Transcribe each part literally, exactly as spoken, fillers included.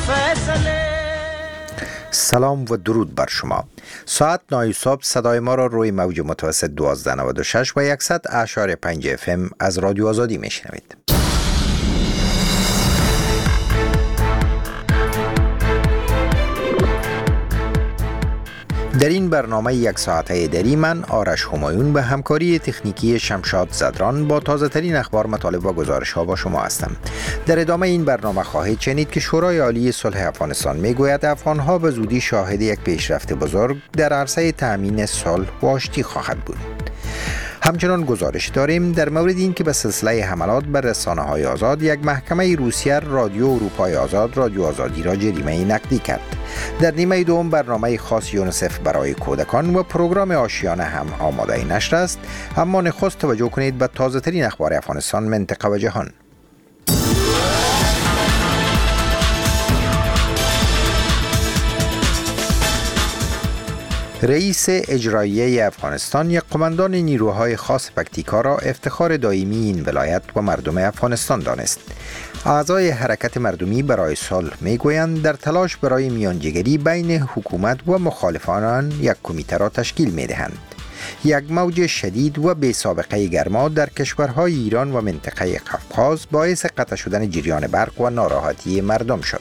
سلام و درود بر شما. ساعت نای صبح صدای ما را روی موج متوسط دوازده نود و شش و صد اعشاری پنج اف ام از رادیو آزادی میشنوید. در این برنامه یک ساعته دری من آرش همایون به همکاری تکنیکی شمشاد زدران با تازه ترین اخبار، مطالب و گزارش ها با شما هستم. در ادامه این برنامه خواهید شنید که شورای عالی صلح افغانستان میگوید افغان ها به زودی شاهد یک پیشرفت بزرگ در عرصه تأمین صلح و آشتی خواهد بود. همچنان گزارش داریم در مورد این که به سلسله حملات بر رسانه های آزاد یک محکمه روسیه رادیو اروپای آزاد رادیو آزادی را جریمه نقدی کرد. در نیمه دوم برنامه خاص یونیسف برای کودکان و پروگرام آشیانه هم آماده نشر است، اما نخست توجه کنید به تازه ترین اخبار افغانستان، منطقه و جهان. رئیس اجرایی افغانستان یک قماندان نیروهای خاص پکتیکا را افتخار دائمی این ولایت و مردم افغانستان دانست. اعضای حرکت مردمی برای صلح میگویند در تلاش برای میانجیگری بین حکومت و مخالفان آن یک کمیته را تشکیل میدهند. یک موج شدید و بی سابقه گرما در کشورهای ایران و منطقه قفقاز باعث قطع شدن جریان برق و ناراحتی مردم شد.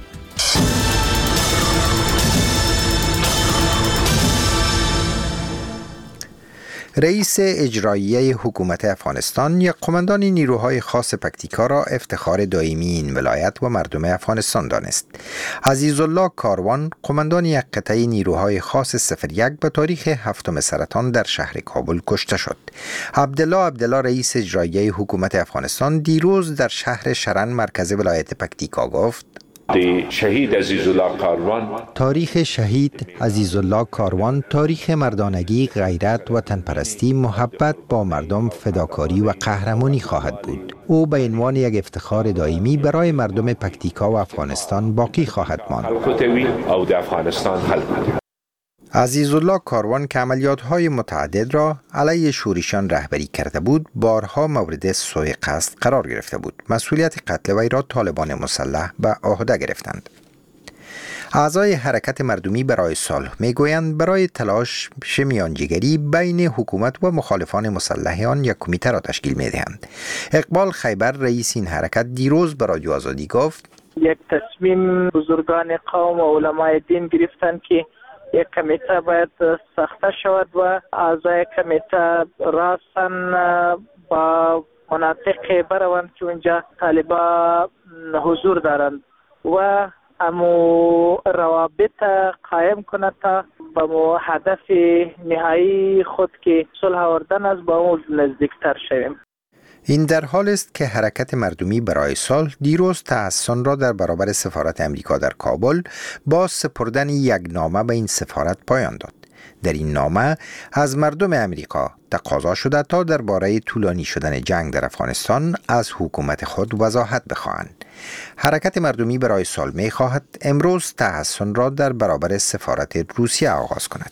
رئیس اجرایی حکومت افغانستان یک قماندان نیروهای خاص پکتیکا را افتخار دائمی این ولایت و مردم افغانستان دانست. عزیزالله کاروان، قماندان یک قطعه نیروهای خاص صفر یک به تاریخ هفتم سرطان در شهر کابل کشته شد. عبدالله عبدالله، رئیس اجرایی حکومت افغانستان، دیروز در شهر شرن مرکز ولایت پکتیکا گفت: شهید عزیزالله کاروان تاریخ شهید عزیزالله کاروان تاریخ مردانگی، غیرت و تنپرستی، محبت با مردم، فداکاری و قهرمانی خواهد بود. او به عنوان یک افتخار دائمی برای مردم پکتیکا و افغانستان باقی خواهد ماند. عزیزالله کاروان که عملیات‌های متعدد را علیه شورشیان رهبری کرده بود، بارها مورد سوء قصد قرار گرفته بود. مسئولیت قتل وی را طالبان مسلح به عهده گرفتند. اعضای حرکت مردمی برای صلح میگویند برای تلاش میانجیگری بین حکومت و مخالفان مسلح آن یک کمیته را تشکیل میدهند. اقبال خیبر، رئیس این حرکت، دیروز به رادیو آزادی گفت: یک تصمیم بزرگان قوم و علمای دین گرفتند که یک کمیته باید ساخته شود و اعضای کمیته راستن با مناطق بروند که اونجا طالبا حضور دارند و امو روابط قایم کنند تا به مو هدف نهایی خود که صلح آوردن است با اون نزدیکتر شویم. این در حال است که حرکت مردمی برای صلح دیروز تحسن را در برابر سفارت امریکا در کابل با سپردن یک نامه به این سفارت پایان داد. در این نامه از مردم امریکا تقاضا شده تا درباره طولانی شدن جنگ در افغانستان از حکومت خود وضاحت بخواهند. حرکت مردمی برای صلح می خواهد امروز تحسن را در برابر سفارت روسیه آغاز کند.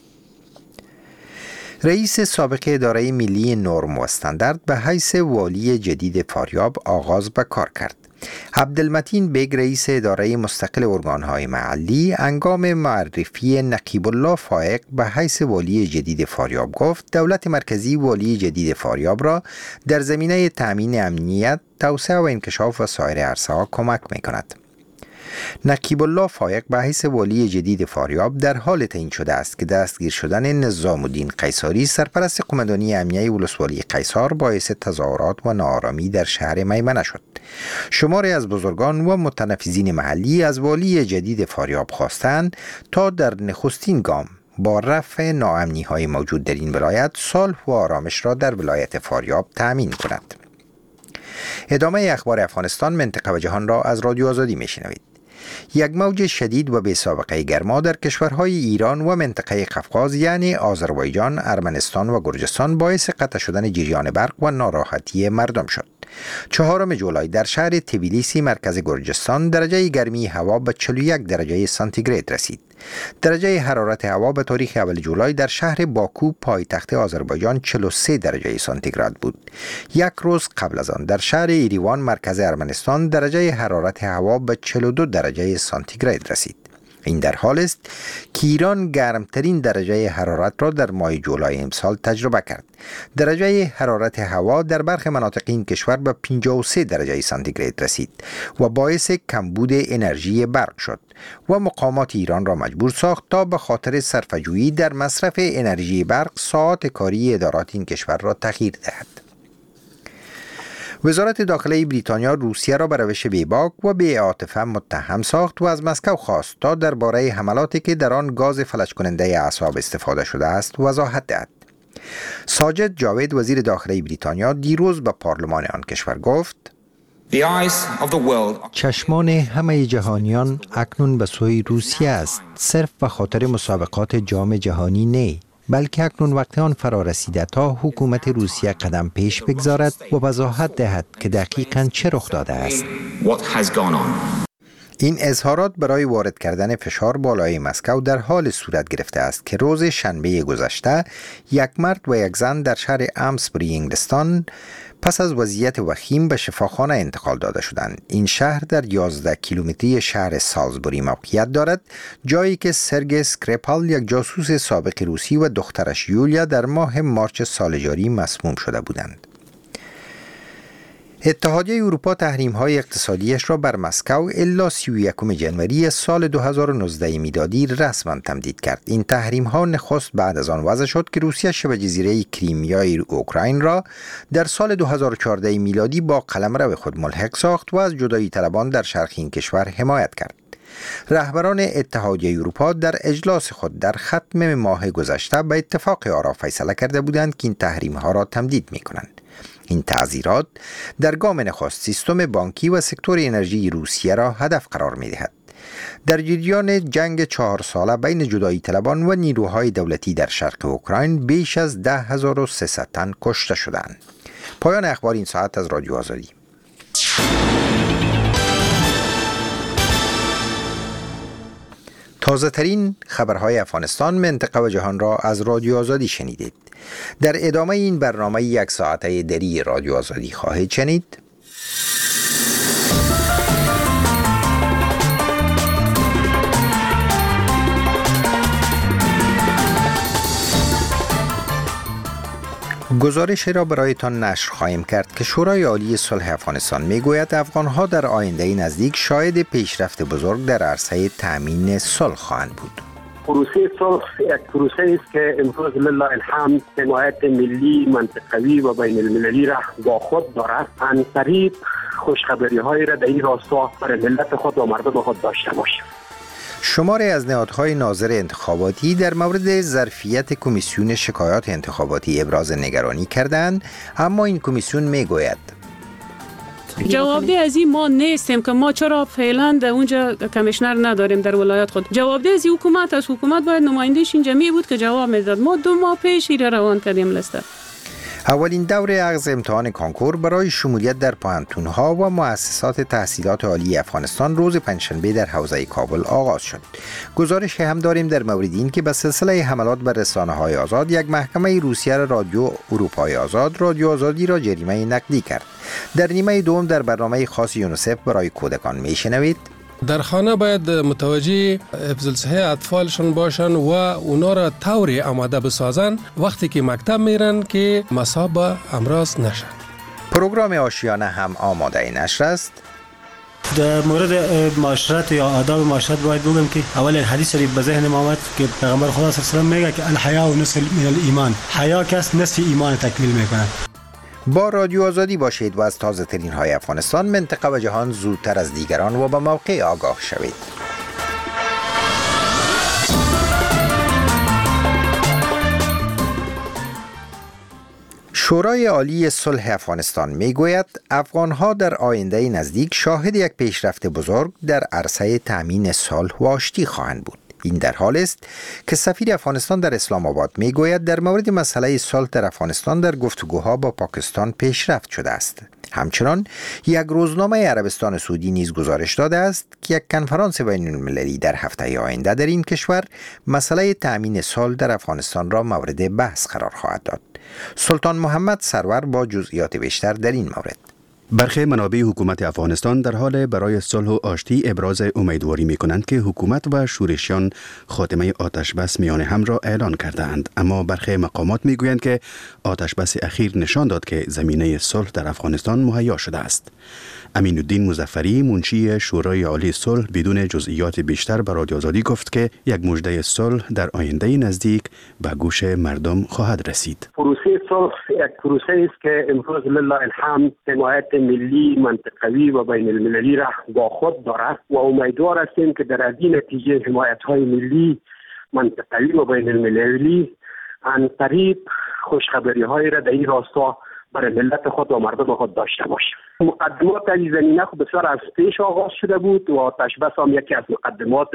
رئیس سابق اداره ملی نرم و استاندارد به حیث والی جدید فاریاب آغاز به کار کرد. عبدالمتین بیگ، رئیس اداره مستقل ارگانهای محلی، هنگام معرفی نقیب الله فائق به حیث والی جدید فاریاب گفت دولت مرکزی والی جدید فاریاب را در زمینه تأمین امنیت، توسعه و انکشاف و سایر عرصه‌ها کمک می‌کند. نقیب الله فائق به حیث والی جدید فاریاب در حال تعیین شده است که دستگیر شدن نظام الدین قیصاری، سرپرست قماندانی امنیه ولسوالی قیصار، باعث تظاهرات و ناآرامی در شهر میمنه شد. شماری از بزرگان و متنفذین محلی از والی جدید فاریاب خواستند تا در نخستین گام با رفع ناامنی‌های موجود در این ولایت صلح و آرامش را در ولایت فاریاب تأمین کند. ادامه اخبار افغانستان، منطقه و جهان را از رادیو آزادی میشنوید. یک موج شدید و بی سابقه گرما در کشورهای ایران و منطقه قفقاز یعنی آذربایجان، ارمنستان و گرجستان باعث قطع شدن جریان برق و ناراحتی مردم شد. چهارم جولای در شهر تبلیسی مرکز گرجستان درجه گرمی هوا به چهل و یک درجه سانتیگراد رسید. درجه حرارت هوا به تاریخ اول جولای در شهر باکو پایتخت آذربایجان چهل و سه درجه سانتیگراد بود. یک روز قبل از آن در شهر ایریوان مرکز ارمنستان درجه حرارت هوا به چهل و دو درجه سانتیگراد رسید. این در حال است که ایران گرمترین درجه حرارت را در ماه جولای امسال تجربه کرد. درجه حرارت هوا در برخی مناطق این کشور به پنجاه و سه درجه سانتیگراد رسید و باعث کمبود انرژی برق شد و مقامات ایران را مجبور ساخت تا به خاطر صرفه‌جویی در مصرف انرژی برق ساعات کاری ادارات این کشور را تغییر دهد. وزارت داخلی بریتانیا روسیه را به روش بیباک و بی‌عاطفه متهم ساخت و از مسکو خواست تا درباره حملاتی که در آن گاز فلج کننده اعصاب استفاده شده است وضاحت دهد. ساجد جاوید وزیر داخلی بریتانیا دیروز به پارلمان آن کشور گفت: چشمان همه جهانیان اکنون به سوی روسیه است، صرف به خاطر مسابقات جام جهانی نه، بلکه اکنون وقت آن فرا رسیده تا حکومت روسیه قدم پیش بگذارد و وضاحت دهد که دقیقاً چه رخ داده است. این اظهارات برای وارد کردن فشار بالای مسکو در حال صورت گرفته است که روز شنبه گذشته یک مرد و یک زن در شهر امسبری انگلستان پس از وضعیت وخیم به شفاخانه انتقال داده شدند. این شهر در یازده کیلومتری شهر سالزبوری موقعیت دارد، جایی که سرگئی اسکریپال یک جاسوس سابق روسی و دخترش یولیا در ماه مارچ سال جاری مسموم شده بودند. اتحادیه اروپا تحریم‌های اقتصادیش را بر مسکو الا سی و یکم ژانویه سال دو هزار و نوزده میلادی رسما تمدید کرد. این تحریم‌ها نخست بعد از آن وضع شد که روسیه شبه جزیره کریمیای اوکراین را در سال دو هزار و چهارده میلادی با قلمرو خود ملحق ساخت و از جدایی طلبان در شرق این کشور حمایت کرد. رهبران اتحادیه اروپا در اجلاس خود در ختم ماه گذشته به اتفاق آرا فیصله کرده بودند که این تحریم‌ها را تمدید می‌کنند. این تعزیرات در گام نخست سیستم بانکی و سکتور انرژی روسیه را هدف قرار می دهد. در جریان جنگ چهار ساله بین جدایی طلبان و نیروهای دولتی در شرق اوکراین بیش از ده هزار و سیصد تن کشته شدند. پایان اخبار این ساعت از رادیو آزادی. تازه ترین خبرهای افغانستان، منطقه و جهان را از رادیو آزادی شنیدید. در ادامه این برنامه یک ساعته دری رادیو آزادی خواهید شنید. گزارشی را برایتان نشر خواهیم کرد که شورای عالی صلح افغانستان میگوید افغانها در آینده نزدیک شاهد پیشرفت بزرگ در عرصه تأمین صلح خواهند بود. پروسه صلح یک پروسه است که امروز لله الحمد حمایت ملی، منطقوی و بین المللی را با خود دارد. عن قریب خوشخبری هایی را در این راستا برای ملت خود و مردم خود داشته باشیم. شماری از نهادهای ناظر انتخاباتی در مورد ظرفیت کمیسیون شکایات انتخاباتی ابراز نگرانی کردند، اما این کمیسیون میگوید جوابده از این ما نیستیم که ما چرا فعلا در اونجا کمیشنر نداریم در ولایت خود. جوابده از این حکومت است. حکومت باید نمایندهش اینجا می بود که جواب میداد. ما دو ماه پیش ایره روان کردیم لسته. اولین دور اخذ امتحان کانکور برای شمولیت در پوهنتون‌ها و مؤسسات تحصیلات عالی افغانستان روز پنجشنبه در حوزه کابل آغاز شد. گزارش هم داریم در مورد این که به سلسله حملات بر رسانه‌های آزاد یک محکمه روسیه رادیو اروپای آزاد رادیو آزادی را جریمه نقدی کرد. در نیمه دوم در برنامه خاص یونیسف برای کودکان میشنوید. در خانه باید متوجه حفظ الصحه اطفالشون باشن و اونا را طوری آماده بسازن وقتی که مکتب میرن که مصاب امراض نشن. پروگرام آشیانه هم آماده نشر است. در مورد معاشرت یا آداب معاشرت باید بگم که اول حدیث شریف به ذهن آمد که پیغمبر خدا صلی الله علیه و آله میگه که الحیا نصف من الایمان، حیا کس نصف ایمان تکمیل میکنه. با رادیو آزادی باشید و از تازه ترین های افغانستان، منطقه و جهان زودتر از دیگران و به موقع آگاه شوید. شورای عالی صلح افغانستان میگوید افغانها در آینده نزدیک شاهد یک پیشرفت بزرگ در عرصه تأمین صلح و آشتی خواهند بود. این در حال است که سفیر افغانستان در اسلام آباد میگوید در مورد مسئله صلح در افغانستان در گفتگوها با پاکستان پیشرفت شده است. همچنان یک روزنامه عربستان سعودی نیز گزارش داده است که یک کنفرانس بین المللی در هفته آینده در این کشور مسئله تأمین صلح در افغانستان را مورد بحث قرار خواهد داد. سلطان محمد سرور با جزئیات بیشتر در این مورد. برخی منابع حکومت افغانستان در حال برای صلح و آشتی ابراز امیدواری می کنند که حکومت و شورشیان خاتمه آتش بس میان هم را اعلان کردند، اما برخی مقامات می گویند که آتش بس اخیر نشان داد که زمینه صلح در افغانستان مهیا شده است. امین الدین مظفری منشی شورای عالی صلح بدون جزئیات بیشتر به رادیو آزادی گفت که یک مژده صلح در آینده نزدیک به گوش مردم خواهد رسید. پروسه صلح یک پروسه است که امروز لله الحمد حمایت ملی، منطقوی و بین المللی را با خود دارد و امیدوار هستیم که در این نتیجه حمایت های ملی، منطقوی و بین المللی عن طریق خوشخبری های را در این راستا برای ملت خود و مردم خود داشته باشیم. مقدمات از زمینه خود بسیار از پیش آغاز شده بود و آتش بس هم یکی از مقدمات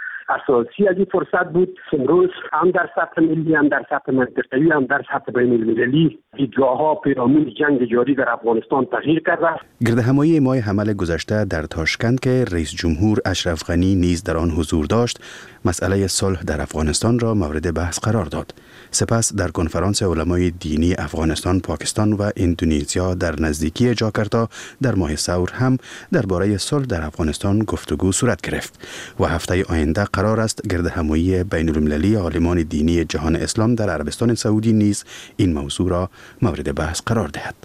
اساسی از این فرصت بود. امروز هم در سطح ملی، هم در سطح منطقه‌ای، هم در سطح بین المللی دیدگاه‌ها پیرامون جنگ جاری در افغانستان تغییر کرده است. گردهمایی ماه حمل گذشته در تاشکند که رئیس جمهور اشرف غنی نیز در آن حضور داشت، مسئله صلح در افغانستان را مورد بحث قرار داد. سپس در کنفرانس علمای دینی افغانستان، پاکستان و اندونزیا در نزدیکی جاکارتا در ماه سور هم درباره صلح در افغانستان گفتگو صورت گرفت و هفته آینده قرار است گردهمایی بین المللی عالمان دینی جهان اسلام در عربستان سعودی نیز این موضوع را مورد بحث قرار دهد.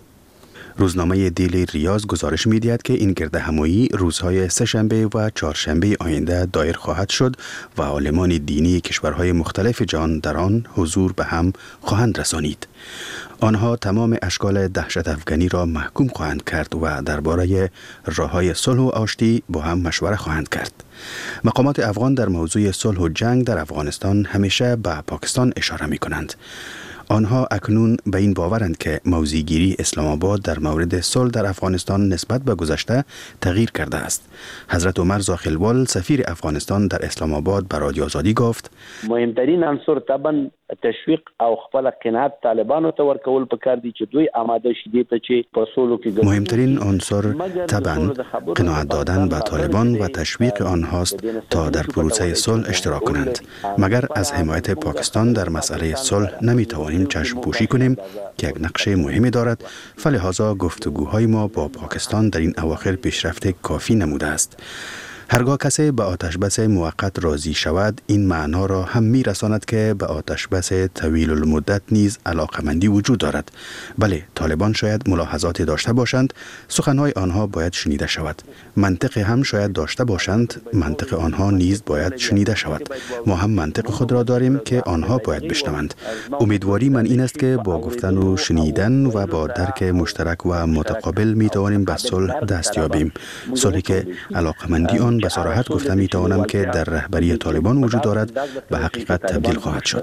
روزنامه دیلی ریاض گزارش می‌دهد که این گردهمایی روزهای سه‌شنبه و چهارشنبه آینده دایر خواهد شد و عالمان دینی کشورهای مختلف جهان در آن حضور به هم خواهند رسانید. آنها تمام اشکال دهشت افغانی را محکوم خواهند کرد و درباره راه‌های صلح و آشتی با هم مشوره خواهند کرد. مقامات افغان در موضوع صلح و جنگ در افغانستان همیشه به پاکستان اشاره می‌کنند. آنها اکنون به این باورند که موضع‌گیری اسلام آباد در مورد صلح در افغانستان نسبت به گذشته تغییر کرده است. حضرت عمر زاخلوال سفیر افغانستان در اسلام آباد به رادیو آزادی گفت: مهمترین عنصر طبعا تشویق او خپل قناعت طالبانو ته ورکول پکار دي چې دوی آماده شي ته چې په سولو کې مهمترین عنصر طبعا قناعت دادن به طالبان و تشویق آنهاست تا در پروسه صلح اشتراک کنند. مگر از حمایت پاکستان در مسئله صلح نمیتوانیم چشم پوشی کنیم که یک نقش مهمی دارد. فلهذا گفتگوهای ما با پاکستان در این اواخر پیشرفت کافی نموده است. هرگاه کسی به آتش بس موقت راضی شود، این معنا را هم می رساند که به آتش بس طویل المدت نیز علاقمندی وجود دارد. بله، طالبان شاید ملاحظاتی داشته باشند، سخنهای آنها باید شنیده شود. منطق هم شاید داشته باشند، منطق آنها نیز باید شنیده شود. ما هم منطق خود را داریم که آنها باید بشنوند. امیدواری من این است که با گفتن و شنیدن و با درک مشترک و متقابل می توانیم به صلح دست یابیم. صلحی که علاقمندی آن به صراحت گفتم می توانم که در رهبری طالبان وجود دارد به حقیقت تبدیل خواهد شد.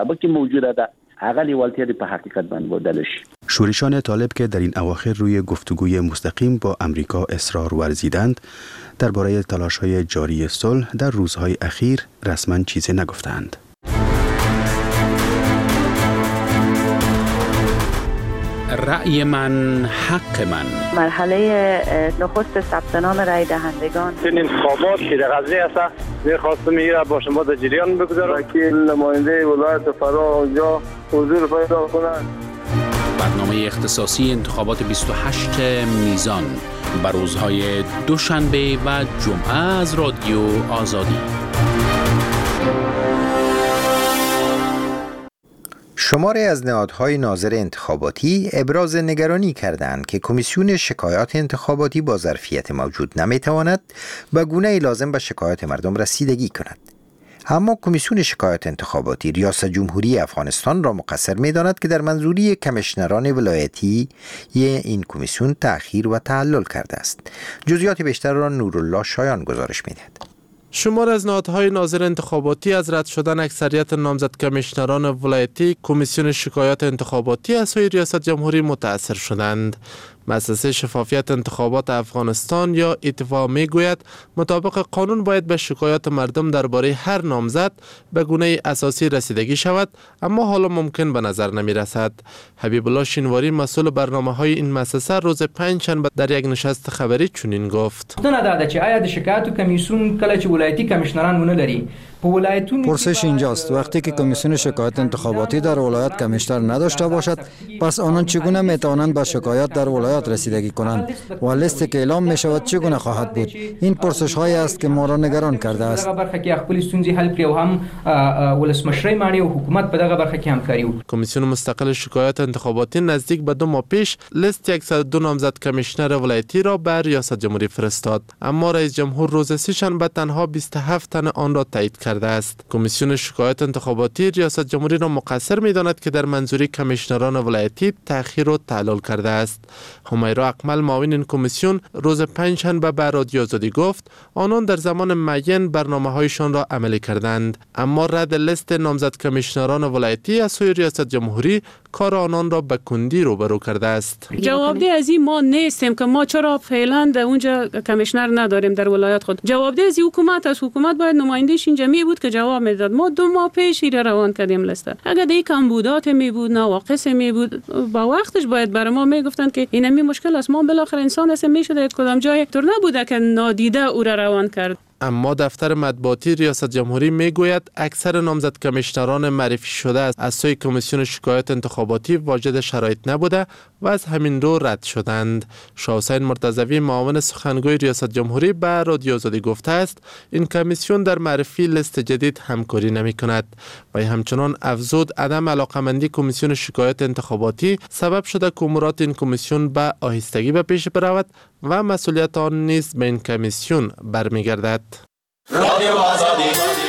شورشان طالب که در این اواخر روی گفتگوی مستقیم با امریکا اصرار ورزیدند، درباره تلاش‌های جاری صلح در روزهای اخیر رسما چیزی نگفتند. رأی من حق من. مرحله نخست ثبت نام رای دهندگان. این انتخابات که در قضیه است می‌خواستم میره با شما در جریان بگذارم. وکیل نماینده ولایت فرا اونجا حضور پیدا کنند. برنامه اختصاصی انتخابات بیست و هشت میزان بر روزهای دوشنبه و جمعه از رادیو آزادی. شماری از نهادهای ناظر انتخاباتی ابراز نگرانی کردند که کمیسیون شکایات انتخاباتی با ظرفیت موجود نمیتواند به گونه لازم به شکایات مردم رسیدگی کند. اما کمیسیون شکایات انتخاباتی ریاست جمهوری افغانستان را مقصر می‌داند که در منظوری کمیشنران ولایتی این کمیسیون تأخیر و تعلل کرده است. جزئیات بیشتر را نورالله شایان گزارش می‌دهد. شمار از نهادهای ناظر انتخاباتی از رد شدن اکثریت نامزد کمیشنران ولایتی کمیسیون شکایات انتخاباتی از سوی ریاست جمهوری متأثر شدند. مؤسسه شفافیت انتخابات افغانستان یا اتفاق میگوید مطابق قانون باید به شکایات مردم درباره هر نامزد به گونه اساسی رسیدگی شود، اما حالا ممکن به نظر نمی رسد. حبیب الله شینواری مسئول برنامه‌های این مؤسسه روز پنجشنبه در یک نشست خبری چنین گفت: داده چې آیا د شکایتو کمیسیون کله چې ولایتي کمیشنران ونه لري پرسش اینجاست وقتی که کمیسیون شکایت انتخاباتی در ولایت کمیشنر نداشته باشد، پس آنان چگونه میتوانند به شکایات در ولایت رسیدگی کنند و لیستی که اعلام می شود چگونه خواهد بود؟ این پرسش هایی است که ما را نگران کرده است. کمیسیون مستقل شکایت انتخاباتی نزدیک به دو ماه پیش لیست صد و دو نامزد کمیشنر ولایتی را به ریاست جمهوری فرستاد، اما رئیس جمهور روز سه‌شنبه تنها بیست و هفت تن آن را تایید کرد است. کمیسیون شکایت انتخاباتی ریاست جمهوری را مقصر می‌داند که در منظوری کمیشنران ولایتی تأخیر و تعلل کرده است. همیرا اکمل معاون این کمیسیون روز پنجشنبه به رادیو آزادی گفت آنان در زمان معین برنامه‌هایشان را عملی کردند، اما رد لیست نامزد کمیشنران ولایتی از سوی ریاست جمهوری کار آنان را به کندی روبرو کرده است. جوابدهی از این ما نیستیم که ما چرا فعلا اونجا کمیشنر نداریم در ولایت خود. جوابدهی از حکومت است. حکومت باید نماینده‌اش اینجا می بود که جواب میداد. ما دو ماه پیش را روان کردیم لیست. اگر دیگه کمبودات می بود، نواقص می بود، با وقتش باید برای ما میگفتن که این می مشکل است. ما بالاخره انسان هستیم، میشد کدام جای طور نبوده که نادیده او را روان کرد. اما دفتر مطبوعاتی ریاست جمهوری میگوید اکثر نامزد کمیشنران معرفی شده از سوی کمیسیون شکایت انتخاباتی واجد شرایط نبوده و از همین رو رد شدند. شاه حسین مرتضوی معاون سخنگوی ریاست جمهوری به رادیو آزادی گفته است این کمیسیون در معرفی لیست جدید همکاری نمی کند و همچنان افزود عدم علاقمندی کمیسیون شکایت انتخاباتی سبب شده که امورات این کمیسیون به آهستگی به پیش برود و مسئولیت آن نیز به این کمیسیون برمیگردد. رادیو آزادی.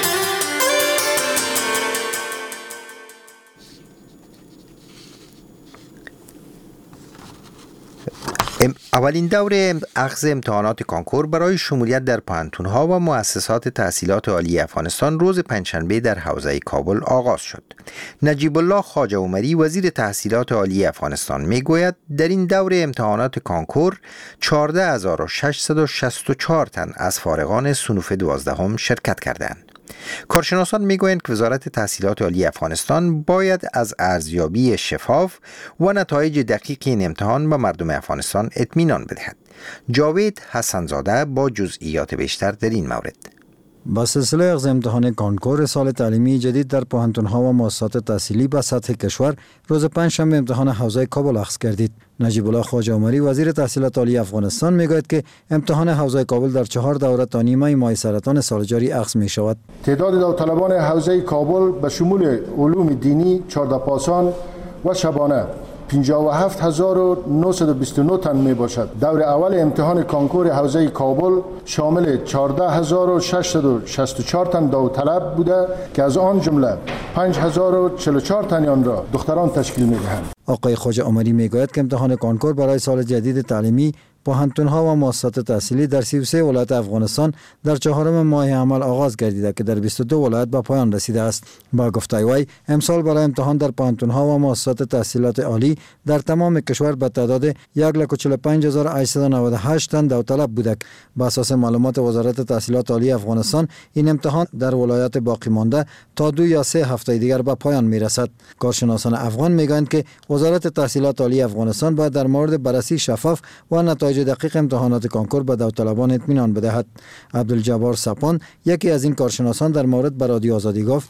اولین دور اخذ امتحانات کانکور برای شمولیت در پانتون‌ها و مؤسسات تحصیلات عالی افغانستان روز پنجشنبه در حوزه کابل آغاز شد. نجیب الله خواجه عمری وزیر تحصیلات عالی افغانستان میگوید در این دور امتحانات کانکور چهارده هزار و ششصد و شصت و چهار تن از فارغان صنوف دوازدهم شرکت کردند. کارشناسان میگویند که وزارت تحصیلات عالی افغانستان باید از ارزیابی شفاف و نتایج دقیق این امتحان به مردم افغانستان اطمینان بدهد. جاوید حسنزاده با جزئیات بیشتر در این مورد. با سلسله اخذ امتحان کانکور سال تعلیمی جدید در پوهنتون‌ها و مؤسسات تحصیلی به سطح کشور روز پنجشنبه امتحان حوزه کابل اخذ گردید. نجیب الله خواجه عمری وزیر تحصیلات عالی افغانستان میگوید که امتحان حوزه کابل در چهار دوره تا نیمه ماه سرطان سال جاری اخذ می شود. تعداد داوطلبان حوزه کابل به شمول علوم دینی چهارده پاسان و شبانه پنجاه و هفت هزار و نهصد و بیست و نه تن می باشد. دور اول امتحان کانکور حوزه کابل شامل چهارده هزار و ششصد و شصت و چهار تن داوطلب بوده که از آن جمله پنج هزار و چهل و چهار تن آن را دختران تشکیل می دهند. آقای خواجه عمری می گوید که امتحان کانکور برای سال جدید تعلیمی پوهنتون‌ها و مؤسسات تحصیلی در سی و سه ولایت افغانستان در چهارم ماه عمل آغاز گردیده که در بیست و دو ولایت به پایان رسیده است. با گفته وی امسال برای امتحان در پوهنتون‌ها و مؤسسات تحصیلات عالی در تمام کشور به تعداد یک لاک و چهل و پنج هزار و هشتصد و نود و هشت تن داوطلب بوده. بر اساس معلومات وزارت تحصیلات عالی افغانستان این امتحان در ولایات باقی مانده تا دو یا سه هفته دیگر به پایان میرسد. کارشناسان افغان میگویند که وزارت تحصیلات عالی افغانستان باید در مورد بررسی شفاف و نتایج دقیق امتحانات کانکور به داوطلبان اطمینان بدهد. عبدالجبار سپان یکی از این کارشناسان در مورد به رادیو آزادی گفت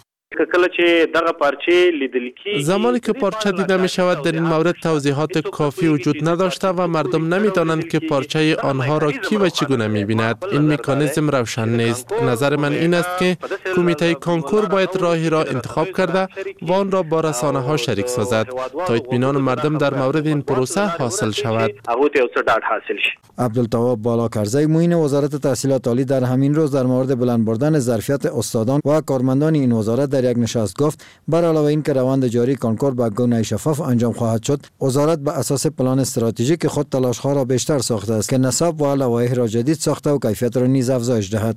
زمانی که پارچه دیده می شود در این مورد توضیحات کافی وجود نداشته و مردم نمی دانند که پارچه آنها را کی و چگونه می بیند. این مکانیزم روشن نیست. نظر من این است که کمیته کانکور باید راهی را انتخاب کرده و آن را با رسانه ها شریک سازد تا اطمینان مردم در مورد این پروسه حاصل شود. عبدالتواب بالاکرزی معین وزارت تحصیلات عالی در همین روز در مورد بلند بردن ظرفیت استادان و کارمندان این وزارت در یک نشست گفت بر علاوه این که روند جاری کانکور به گونه شفاف انجام خواهد شد، وزارت به اساس پلان استراتژیک خود تلاش‌ها را بیشتر ساخته است که نصاب و لوایح را جدید ساخته و کیفیت را نیز افزایش دهد.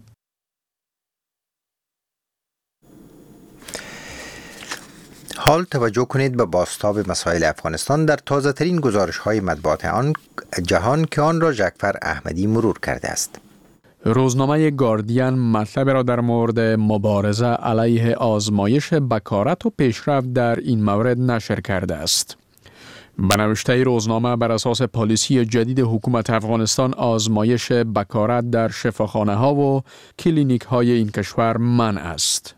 حال توجه کنید به بازتاب مسائل افغانستان در تازه ترین گزارش های مطبوعات آن جهان که آن را جعفر احمدی مرور کرده است. روزنامه گاردین مطلب را در مورد مبارزه علیه آزمایش بکارت و پیشرفت در این مورد نشر کرده است. به نوشته روزنامه بر اساس پالیسی جدید حکومت افغانستان آزمایش بکارت در شفاخانه ها و کلینیک های این کشور منع است.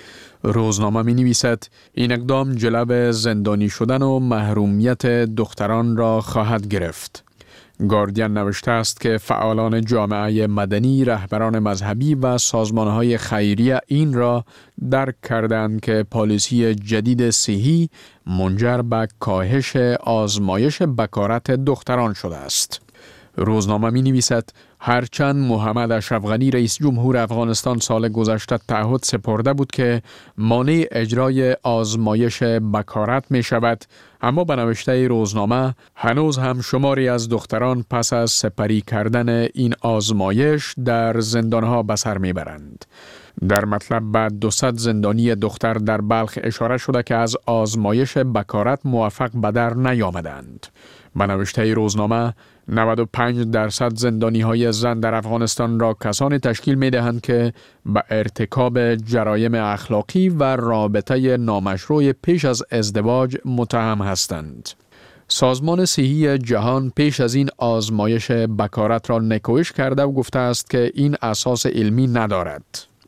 روزنامه می نویسد این اقدام جلو زندانی شدن و محرومیت دختران را خواهد گرفت. گاردین نوشته است که فعالان جامعه مدنی، رهبران مذهبی و سازمانهای خیریه این را درک کردند که پالیسی جدید صحی منجر به کاهش آزمایش بکارت دختران شده است. روزنامه می نویسد هرچند محمد اشرف غنی رئیس جمهور افغانستان سال گذشته تعهد سپرده بود که مانع اجرای آزمایش بکارت می شود، اما به نوشته روزنامه هنوز هم شماری از دختران پس از سپری کردن این آزمایش در زندانها به سر می برند. در مطلب به دویست زندانی دختر در بلخ اشاره شده که از آزمایش بکارت موفق به در نیامدند. به نوشته روزنامه نود و پنج درصد زندانی های زن در افغانستان را کسانی تشکیل می دهند که به ارتکاب جرایم اخلاقی و رابطه نامشروع پیش از ازدواج متهم هستند. سازمان صحی جهان پیش از این آزمایش بکارت را نکوهش کرده و گفته است که این اساس علمی ندارد.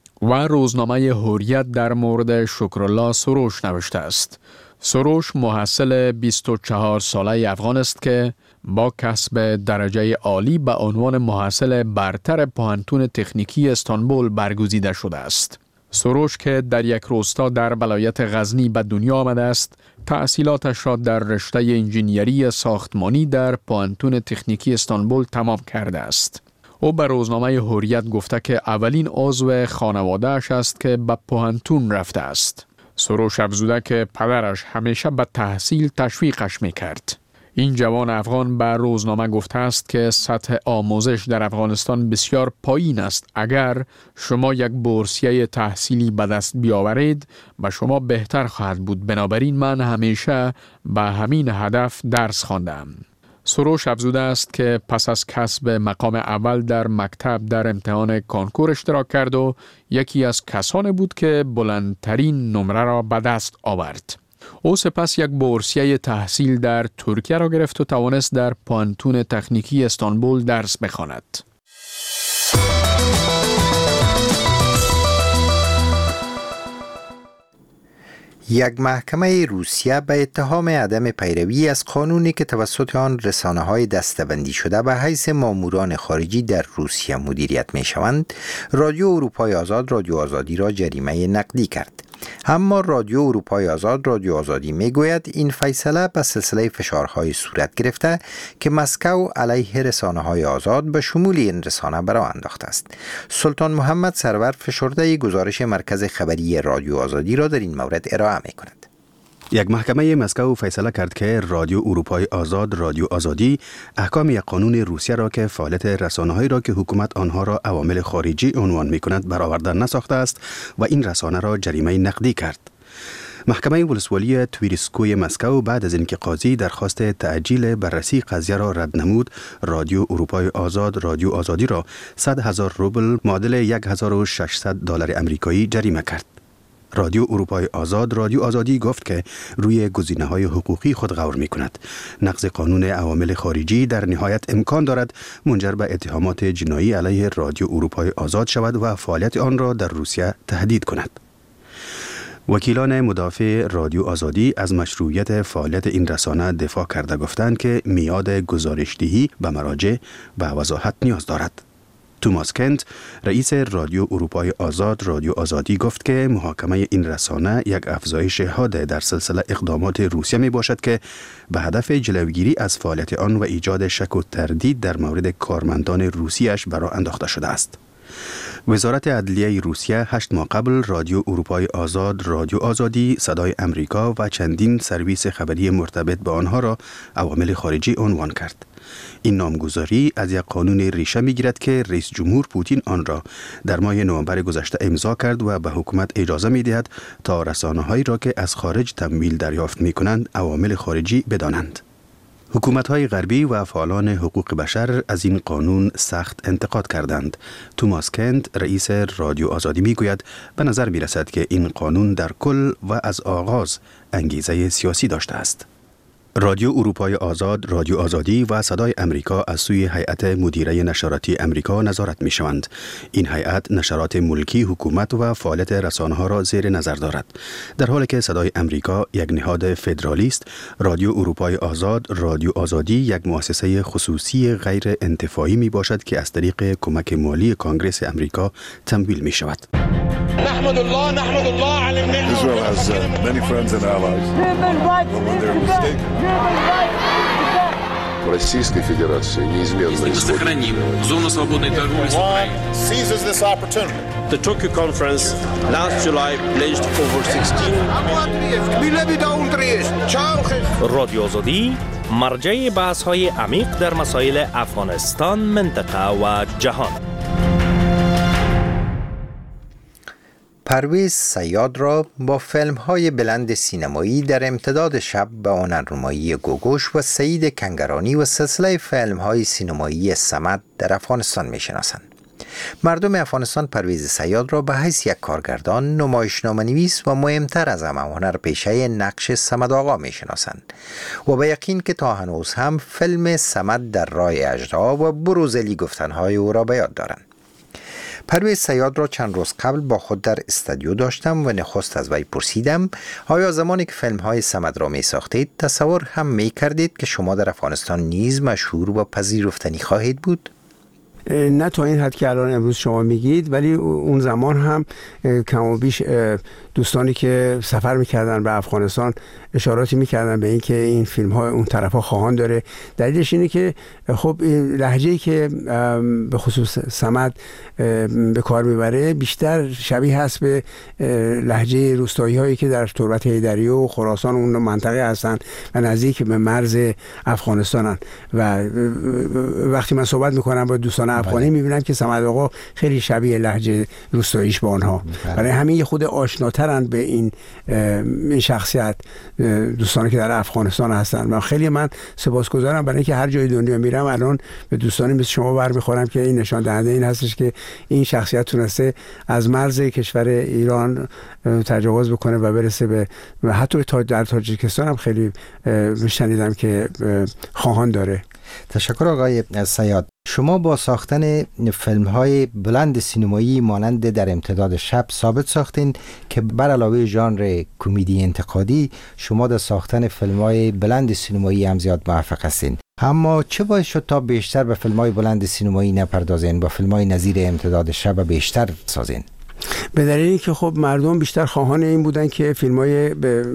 و روزنامه حریت در مورد شکرالله سروش نوشته است. سروش محصل بیست و چهار ساله افغان است که با کسب درجه عالی به عنوان محصل برتر پوهنتون تکنیکی استانبول برگزیده شده است. سروش که در یک روستا در ولایت غزنی به دنیا آمده است، تحصیلاتش را در رشته انجینیری ساختمانی در پوهنتون تکنیکی استانبول تمام کرده است. او به روزنامه حریت گفته که اولین عضو خانواده‌اش است که به پوهنتون رفته است. سروش افزوده که پدرش همیشه به تحصیل تشویقش میکرد. این جوان افغان به روزنامه گفته است که سطح آموزش در افغانستان بسیار پایین است. اگر شما یک بورسیه تحصیلی به دست بیاورید به شما بهتر خواهد بود. بنابراین من همیشه به همین هدف درس خواندم. سروش افزوده است که پس از کسب مقام اول در مکتب در امتحان کانکور اشتراک کرد و یکی از کسانی بود که بلندترین نمره را به دست آورد. او سپس یک بورسیه تحصیل در ترکیه را گرفت و توانست در پوهنتون تکنیکی استانبول درس بخواند. یک محکمه روسیه به اتهام عدم پیروی از قانونی که توسط آن رسانه‌های دسته‌بندی شده به حیث ماموران خارجی در روسیه مدیریت می‌شوند، رادیو اروپای آزاد رادیو آزادی را جریمه نقدی کرد. اما رادیو اروپای آزاد رادیو آزادی میگوید این فیصله به سلسله فشارهای صورت گرفته که مسکو علیه رسانه‌های آزاد به شمول این رسانه برآ انداخته است. سلطان محمد سرور فشرده گزارش مرکز خبری رادیو آزادی را در این مورد ارائه می‌کند. یک محکمه مسکو فیصله کرد که رادیو اروپای آزاد رادیو آزادی احکام یک قانون روسیه را که فعالیت رسانه‌هایی را که حکومت آنها را عوامل خارجی عنوان می‌کند برآورده نساخته است و این رسانه را جریمه نقدی کرد. محکمه ولسوالی تویرسکوی مسکو بعد از اینکه قاضی درخواست تعجیل بررسی قضیه را رد نمود، رادیو اروپای آزاد رادیو آزادی را صد هزار روبل معادل هزار و ششصد دلار امریکایی جریمه کرد. رادیو اروپای آزاد رادیو آزادی گفت که روی گزینه‌های حقوقی خود غور می‌کند. نقض قانون عوامل خارجی در نهایت امکان دارد منجر به اتهامات جنایی علیه رادیو اروپای آزاد شود و فعالیت آن را در روسیه تهدید کند. وکیلان مدافع رادیو آزادی از مشروعیت فعالیت این رسانه دفاع کرده گفتند که میعاد گزارش‌دهی به مراجع به وضاحت نیاز دارد. توماس کنت، رئیس رادیو اروپای آزاد رادیو آزادی گفت که محاکمه این رسانه یک افزایش حاد در سلسله اقدامات روسیه می باشد که به هدف جلوگیری از فعالیت آن و ایجاد شک و تردید در مورد کارمندان روسیش برآ انداخته شده است. وزارت عدلیه روسیه هشت ماه قبل رادیو اروپای آزاد رادیو آزادی، صدای امریکا و چندین سرویس خبری مرتبط با آنها را عوامل خارجی عنوان کرد. این نامگذاری از یک قانون ریشه میگیرد که رئیس جمهور پوتین آن را در ماه نوامبر گذشته امضا کرد و به حکومت اجازه میدهد تا رسانه‌هایی را که از خارج تمویل دریافت میکنند عوامل خارجی بدانند. حکومت‌های غربی و فعالان حقوق بشر از این قانون سخت انتقاد کردند. توماس کنت رئیس رادیو آزادی میگوید به نظر میرسد که این قانون در کل و از آغاز انگیزه سیاسی داشته است. رادیو اروپای آزاد، رادیو آزادی و صدای امریکا از سوی هیئت مدیره نشراتی امریکا نظارت می شوند. این هیئت نشرات ملکی، حکومت و فعالیت رسانه‌ها را زیر نظر دارد. در حالی که صدای امریکا یک نهاد فدرالی است، رادیو اروپای آزاد، رادیو آزادی یک مؤسسه خصوصی غیر انتفاعی می باشد که از طریق کمک مالی کانگرس امریکا تمویل می شود. نحمد الله نحمد الله على النعمة. Israel has uh, many friends and allies. But when they're mistaken. Российской Федерации неизменно сохраним зону свободной торговли с Украиной. Seizes this opportunity. The Tokyo conference last July pledged over sixteen رادیو آزادی مرجع بحث‌های عمیق در مسائل افغانستان، منطقه و جهان. پرویز صیاد را با فیلم‌های بلند سینمایی در امتداد شب به هنرنمایی گوگوش و سعید کنگرانی و سلسله فیلم‌های سینمایی صمد در افغانستان می‌شناسند. مردم افغانستان پرویز صیاد را به حیث یک کارگردان، نمایشنامه‌نویس و مهمتر از همه هنرپیشه نقش صمد آقا می‌شناسند و به یقین که تا هنوز هم فیلم صمد در راه اژدها و بروزلی گفتن‌های او را به یاد دارند. پرویز صیاد را چند روز قبل با خود در استودیو داشتم و نخست از وی پرسیدم آیا زمانی که فیلم های صمد را می ساختید تصور هم می کردید که شما در افغانستان نیز مشهور و پذیرفتنی خواهید بود؟ نه تا این حد که الان امروز شما میگید، ولی اون زمان هم کم و بیش دوستانی که سفر میکردن به افغانستان اشاراتی میکردن به این که این فیلم ها اون طرف ها خواهان داره. دلیلش اینه که خب لهجه‌ای که به خصوص صمد به کار میبره بیشتر شبیه هست به لهجه روستایی هایی که در تربت حیدری و خراسان اون منطقه هستن و نزدیک به مرز افغانستانن. و وقتی من صحبت میکنم با دوستان افغانی میبینم که صمد آقا خیلی شبیه لهجه روستاییش با آنها. برای همین یه خود آشناترن به این این شخصیت دوستانی که در افغانستان هستن. و خیلی من سپاسگزارم برای اینکه هر جای دنیا میرم الان به دوستانی مثل شما برمیخورم که این نشان دهنده این هستش که این شخصیت تونسته از مرز کشور ایران تجاوز بکنه و برسه به و حتی تا در تاجیکستان هم خیلی میشنیدم که خواهان داره. تشکر آقای صیاد. شما با ساختن فیلم‌های بلند سینمایی مانند در امتداد شب ثابت ساختین که بر علاوه ژانر کمدی انتقادی شما در ساختن فیلم‌های بلند سینمایی هم زیاد موفق هستین. اما چه باعث شد تا بیشتر به فیلم‌های بلند سینمایی نپردازین، با فیلم‌های نظیر امتداد شب بیشتر سازین؟ به دلیل اینکه خب مردم بیشتر خواهان این بودن که فیلم‌های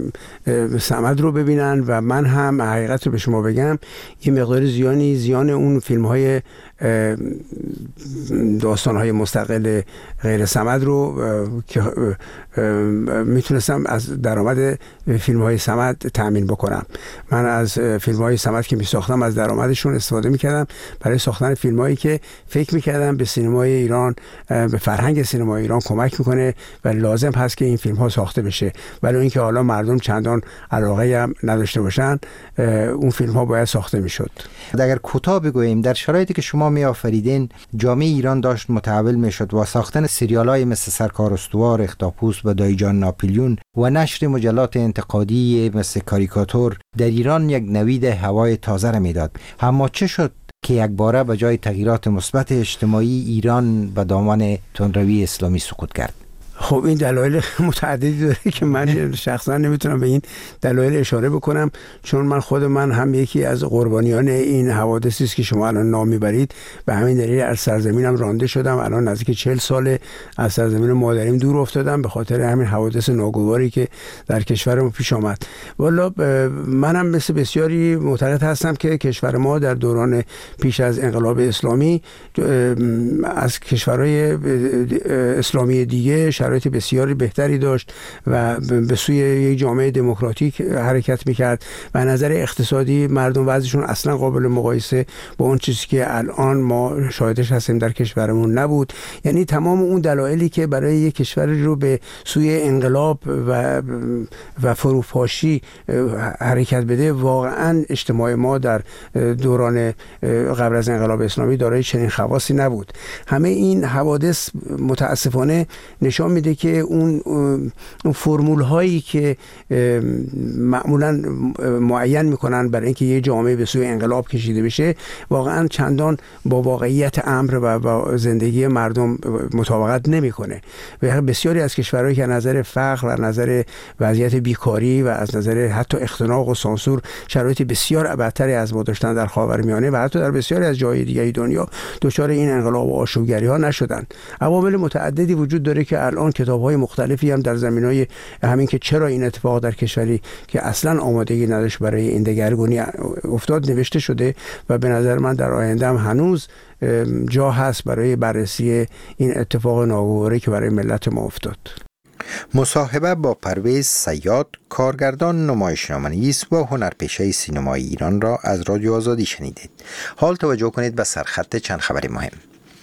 صمد رو ببینن و من هم حقیقت رو به شما بگم یه مقدار زیانی زیان اون فیلم‌های داستان‌های مستقل غیر صمد رو که میتونستم از درآمد فیلم‌های صمد تأمین بکنم. من از فیلم‌های صمد که می‌ساختم از درآمدشون استفاده می‌کردم برای ساختن فیلم‌هایی که فکر می‌کردم به سینمای ایران، به فرهنگ سینمای ایران کمک می‌کنه و لازم هست که این فیلم‌ها ساخته بشه. ولی اینکه حالا مردم چندان علاقه‌ای هم نداشته باشن اون فیلم‌ها باید ساخته می‌شد. اگر کوتاه بگوییم در شرایطی که شما می آفریدین جامعه ایران داشت متحول می شد و ساختن سریال‌های مثل سرکار استوار، اختاپوس و دایجان ناپلیون و نشر مجلات انتقادی مثل کاریکاتور در ایران یک نوید هوای تازه را میداد. اما چه شد که یک باره به جای تغییرات مثبت اجتماعی ایران به دامان تندروی اسلامی سقوط کرد؟ خب این دلایل متعددی داره که من شخصا نمیتونم به این دلایل اشاره بکنم، چون من خود من هم یکی از قربانیان این حوادثی است که شما الان نام میبرید. به همین دلیل از سرزمینم رانده شدم. الان نزدیک چهل سال از سرزمین مادریم دور افتادم به خاطر همین حوادث ناگواری که در کشورم پیش آمد. والا منم مثل بسیاری معتقد هستم که کشور ما در دوران پیش از انقلاب اسلامی از کشورهای اسلامی دیگه شرایط شرایط بسیاری بهتری داشت و به سوی یک جامعه دموکراتیک حرکت میکرد و نظر اقتصادی مردم وضعشون اصلا قابل مقایسه با اون چیزی که الان ما شاهدش هستیم در کشورمون نبود. یعنی تمام اون دلایلی که برای یک کشوری رو به سوی انقلاب و و فروپاشی حرکت بده، واقعا اجتماع ما در دوران قبل از انقلاب اسلامی دارای چنین خواصی نبود. همه این حوادث متاسفانه نشان میده که اون اون فرمول هایی که معمولا معین میکنن برای اینکه یه جامعه به سوی انقلاب کشیده بشه واقعا چندان با واقعیت امر و با زندگی مردم مطابقت نمیکنه. و بسیاری از کشورهایی که از نظر فقر و از نظر وضعیت بیکاری و از نظر حتی اختناق و سانسور شرایط بسیار بدتری از ما داشتن در خاورمیانه و حتی در بسیاری از جای دیگه دنیا دچار این انقلاب و آشوبگری ها نشدن. عوامل متعددی وجود داره که الان کتاب‌های مختلفی هم در زمینه‌های همین که چرا این اتفاق در کشوری که اصلا آمادگی نداشت برای این دگرگونی افتاد نوشته شده و به نظر من در آینده هم هنوز جا هست برای بررسی این اتفاق ناگواری که برای ملت ما افتاد. مصاحبه با پرویز صیاد، کارگردان، نمایشنامه‌نویس و هنرپیشه سینمایی ایران را از رادیو آزادی شنیدید. حال توجه کنید به سرخط چند خبر مهم.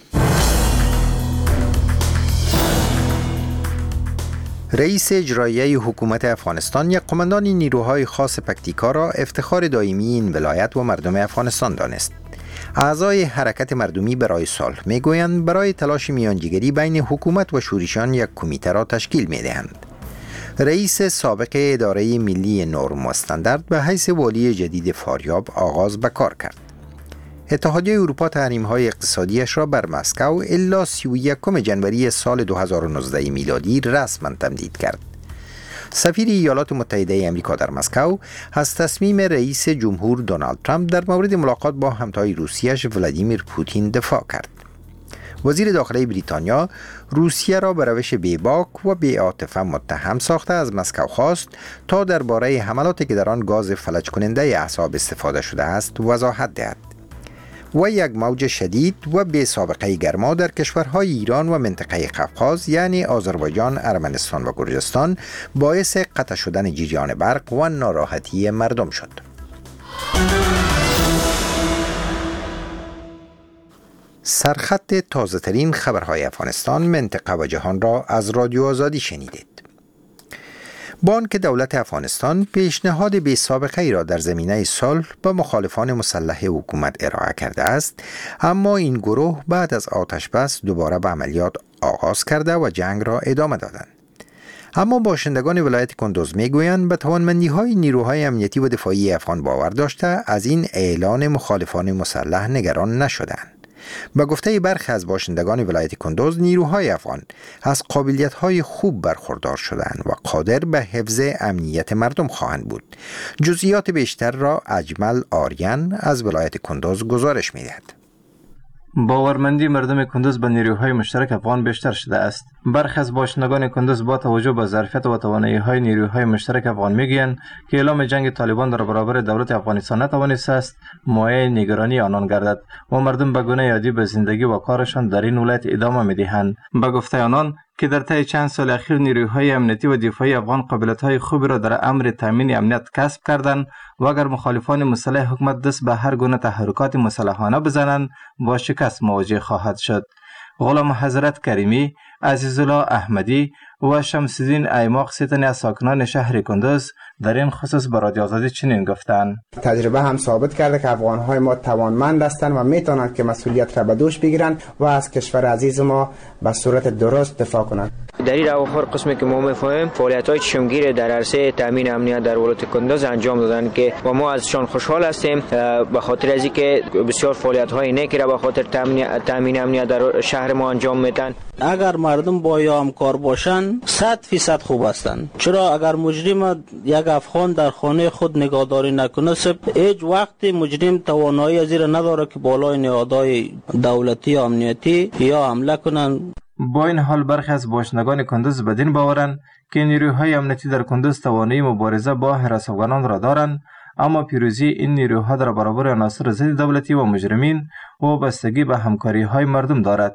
رئیس اجرایی حکومت افغانستان یک قماندان نیروهای خاص پکتیکا را افتخار دائمی این ولایت و مردم افغانستان دانست. اعضای حرکت مردمی برای صلح میگویند برای تلاش میانجیگری بین حکومت و شورشیان یک کمیته را تشکیل میدهند. رئیس سابق اداره ملی نرم و استاندارد به حیث والی جدید فاریاب آغاز به کار کرد. اتحادیه اروپا تحریم‌های اقتصادیش را بر مسکو الا سی و یکم جنوری سال دو هزار و نوزده میلادی رسما تمدید کرد. سفیر ایالات متحده آمریکا در مسکو از تصمیم رئیس جمهور دونالد ترامپ در مورد ملاقات با همتای روسیه‌اش ولادیمیر پوتین دفاع کرد. وزیر داخلی بریتانیا روسیه را به روش بیباک و بی‌عاطفه متهم ساخته از مسکو خواست تا درباره حملاتی که در آن گاز فلج کننده اعصاب استفاده شده است وضاحت دهد. و یک موج شدید و بی سابقه گرما در کشورهای ایران و منطقه قفقاز یعنی آذربایجان، ارمنستان و گرجستان باعث قطع شدن جریان برق و ناراحتی مردم شد. سرخط تازه ترین خبرهای افغانستان، منطقه و جهان را از رادیو آزادی شنیدید. بانک دولت افغانستان پیشنهاد بی سابقه ای را در زمینه صلح با مخالفان مسلح حکومت ارائه کرده است، اما این گروه بعد از آتش بس دوباره به عملیات آغاز کرده و جنگ را ادامه دادند. اما باشندگان ولایت کندوز میگویند به توانمندی های نیروهای امنیتی و دفاعی افغان باور داشته از این اعلان مخالفان مسلح نگران نشدند. با گفته برخی از باشندگان ولایت کندوز، نیروهای افغان از قابلیت‌های خوب برخوردار شدند و قادر به حفظ امنیت مردم خواهند بود. جزئیات بیشتر را اجمل آریان از ولایت کندوز گزارش می‌دهد. باورمندی مردم کندوز به نیروهای مشترک افغان بیشتر شده است. برخی از باشندگان کندوز با توجه به ظرفیت و توانایی‌های نیروهای مشترک افغان میگویند که اعلام جنگ طالبان در برابر دولت افغانستان نتوانسته است مایه نگرانی آنان گردد و مردم به گونه عادی به زندگی و کارشان در این ولایت ادامه میدهند. به گفته آنان که در طی چند سال اخیر نیروهای امنیتی و دفاعی افغان قابلیت‌های خوبی را در امر تامین امنیت کسب کردند و اگر مخالفان مسلح حکومت دست به هر گونه تحرکات مسلحانه بزنند با شکست مواجه خواهد شد. غلام حضرت کریمی، عزیزالله احمدی و شمس‌الدین ایماق ستن از ساکنان شهر کندوز در این خصوص به رادیو آزادی چنین گفتند: تجربه هم ثابت کرده که افغان‌های ما توانمند هستند و میتونند که مسئولیت را به دوش بگیرند و از کشور عزیز ما به صورت درست دفاع کنند. در این اواخر قسمی که ما می‌فهمیم فعالیت‌های چشمگیر در عرصه تامین امنیت در ولایت کندوز انجام دادن که و ما ازشان خوشحال هستیم به خاطر از اینکه بسیار فعالیت‌های نیکی را به خاطر تامین امنیت در شهر ما انجام میدن. اگر مردم با یا همکار باشن صد فیصد خوب هستند. چرا اگر مجرم یک افغان در خانه خود نگهداری نکنه هیچ وقت مجرم توانایی از این نداره که بالای نهادهای دولتی یا امنیتی یا حمله کنن. با این حال برخی از باشندگان کندوز بدین باورند که نیروهای امنیتی در کندوز توانایی مبارزه با حراس افغانان را دارند، اما پیروزی این نیروها در برابر عناصر ضد دولتی و مجرمین وابستگی به همکاری های مردم دارد.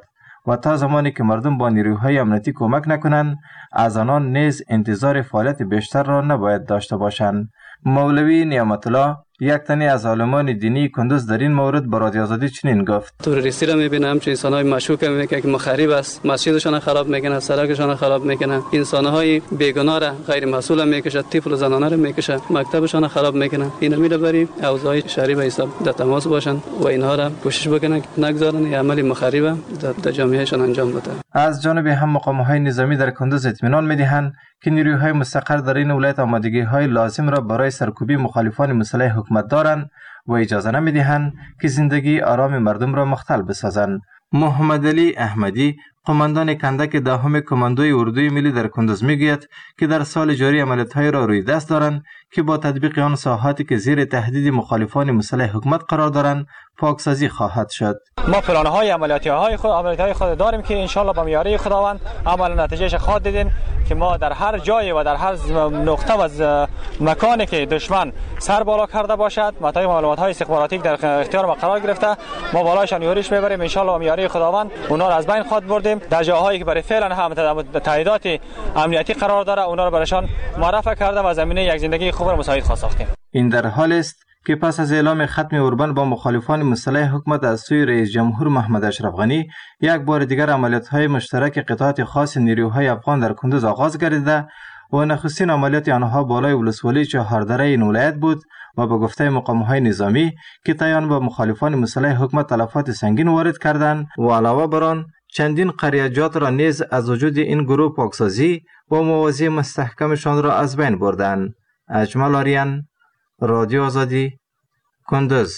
و تا زمانی که مردم با نیروهای امنیتی کمک نکنند از آنان نیز انتظار فعالیت بیشتر را نباید داشته باشند. مولوی نعمت الله یک تنی از عالمان دینی کندوز در این مورد به رادیو آزادی چنین گفت: تروریستی را میبینم چه انسان‌های مشکوک میگه که مخرب است، مسجدشان خراب میکنه، سرکشان خراب میکنه، انسان‌های بیگناه را غیر مسئول میکشه، طفل و زنانه را میکشه، مکتبشان خراب میکنه. اینا میره بری اوضاع شریف حساب در تماس باشن و اینها را کوشش بکنن نگذارن این عمل مخرب در جامعهشان انجام بده. از جانب هم مقام‌های نظامی در کندوز اطمینان میدهند که نیروهای مستقر در این ولایت آمادگی‌های لازم را برای سرکوبی مخالفان مسلح حکومت دارند و اجازه نمی‌دهند که زندگی آرام مردم را مختل بسازند. محمد علی احمدی، قماندان کندک دهم کماندوی اردوی ملی در کندوز میگوید که در سال جاری عملیات‌های را روی دست دارند که با تطبیق آن ساحاتی که زیر تهدید مخالفان مسلح حکومت قرار دارند پاکسازی خواهد شد. ما پلان‌های عملیاتی خود عملیات‌های خود داریم که ان شاءالله با یاری خداوند عمل نتیجهش خواهد دیدین که ما در هر جای و در هر نقطه و مکانی که دشمن سر بالا کرده باشد متای معلومات‌های استخباراتی در اختیار ما قرار گرفته ما بالایشان یوریش میبریم ان شاءالله با یاری خداوند اونا را از بین خواهد بردیم. در جاهایی که برای فعلا هم تاییدات امنیتی قرار داره اونا را برایشان معرفی کرده و زمینه یک زندگی خوب را مساعد خواهد ساختیم. این در حال است که پس از اعلام ختم اوربن با مخالفان مسلح حکومت از سوی رئیس جمهور محمد اشرف غنی یک بار دیگر عملیات‌های مشترک قطعات خاص نیروهای افغان در کندوز آغاز گردیده و نخستین عملیات آنها بالای ولسوالی چهاردره این ولایت بود و به گفته مقام‌های نظامی که تایان با مخالفان مسلح حکومت تلفات سنگین وارد کردند و علاوه بر آن چندین قریه‌جات را نیز از وجود این گروه پاکسازی و موازی مستحکمشان را از بین بردند. اجمل آریان، رادیو آزادی، کندوز.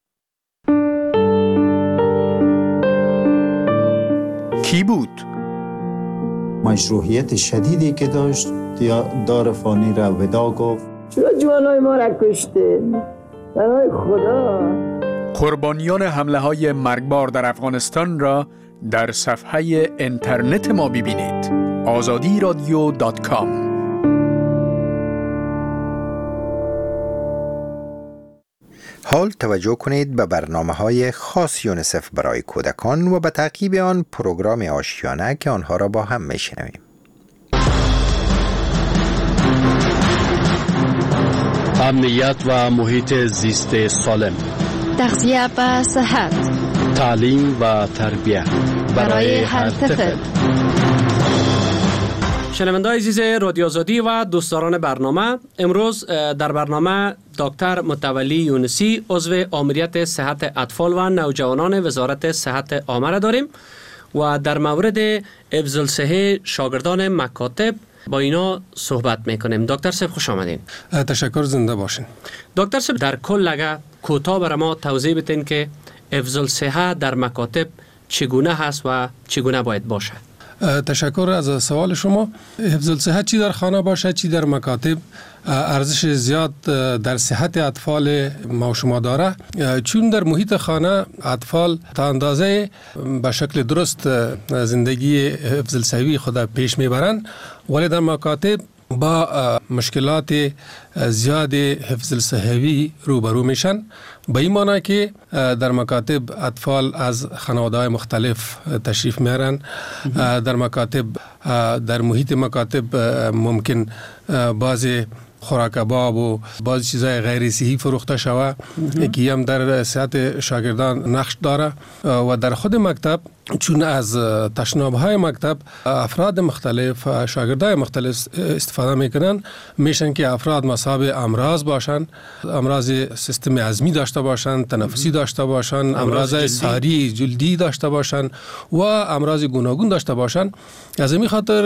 کی بود؟ مشروعیت شدیدی که داشت دار فانی را ودا گفت. چرا جوانای ما را کشتین؟ برای خدا. قربانیان حمله های مرگبار در افغانستان را در صفحه اینترنت ما ببینید. آزادی رادیو دات کام. حال توجه کنید به برنامه‌های خاص یونیسف برای کودکان و به تعقیب آن پروگرام آشیانه که آنها را با هم میشنویم. امنیت و محیط زیست سالم، تغذیه و صحت، تعلیم و تربیت برای هر طفل. شنونده‌های عزیز رادیو آزادی و دوستداران برنامه، امروز در برنامه دکتر متولی یونسی عضو آمریت صحت اطفال و نوجوانان وزارت صحت عامه را داریم و در مورد حفظ الصحه شاگردان مکاتب با اینا صحبت میکنیم. دکتر صاحب خوش آمدین. تشکر، زنده باشین. دکتر صاحب در کل اگه کوتاه برای ما توضیح بدین که حفظ الصحه در مکاتب چگونه هست و چگونه باید باشه؟ تشکر از سوال شما. حفظ الصحه چی در خانه باشه چی در مکاتب ارزش زیاد در صحت اطفال ما و شما داره، چون در محیط خانه اطفال تا اندازه به شکل درست زندگی حفظ الصحوی خود پیش میبرند، ولی در مکاتب با مشکلات زیاد حفظ الصحوی روبرو میشن. به این معنی که در مکاتب اطفال از خانواده‌های مختلف تشریف میارن. در مکاتب در محیط مکاتب ممکن بعضی خوراک باب و بعضی چیزای غیر صحی فروخته شوه که هم در صحت شاگردان نقش داره. و در خود مکتب چون از تشناب‌های مکتب افراد مختلف شاگردای مختلف استفاده میکنن، میشن که افراد مصاب امراض باشن، امراض سیستم هضمی داشته باشن، تنفسی داشته باشن، امراض ساری جلدی داشته باشن و امراض گوناگون داشته باشن. از این خاطر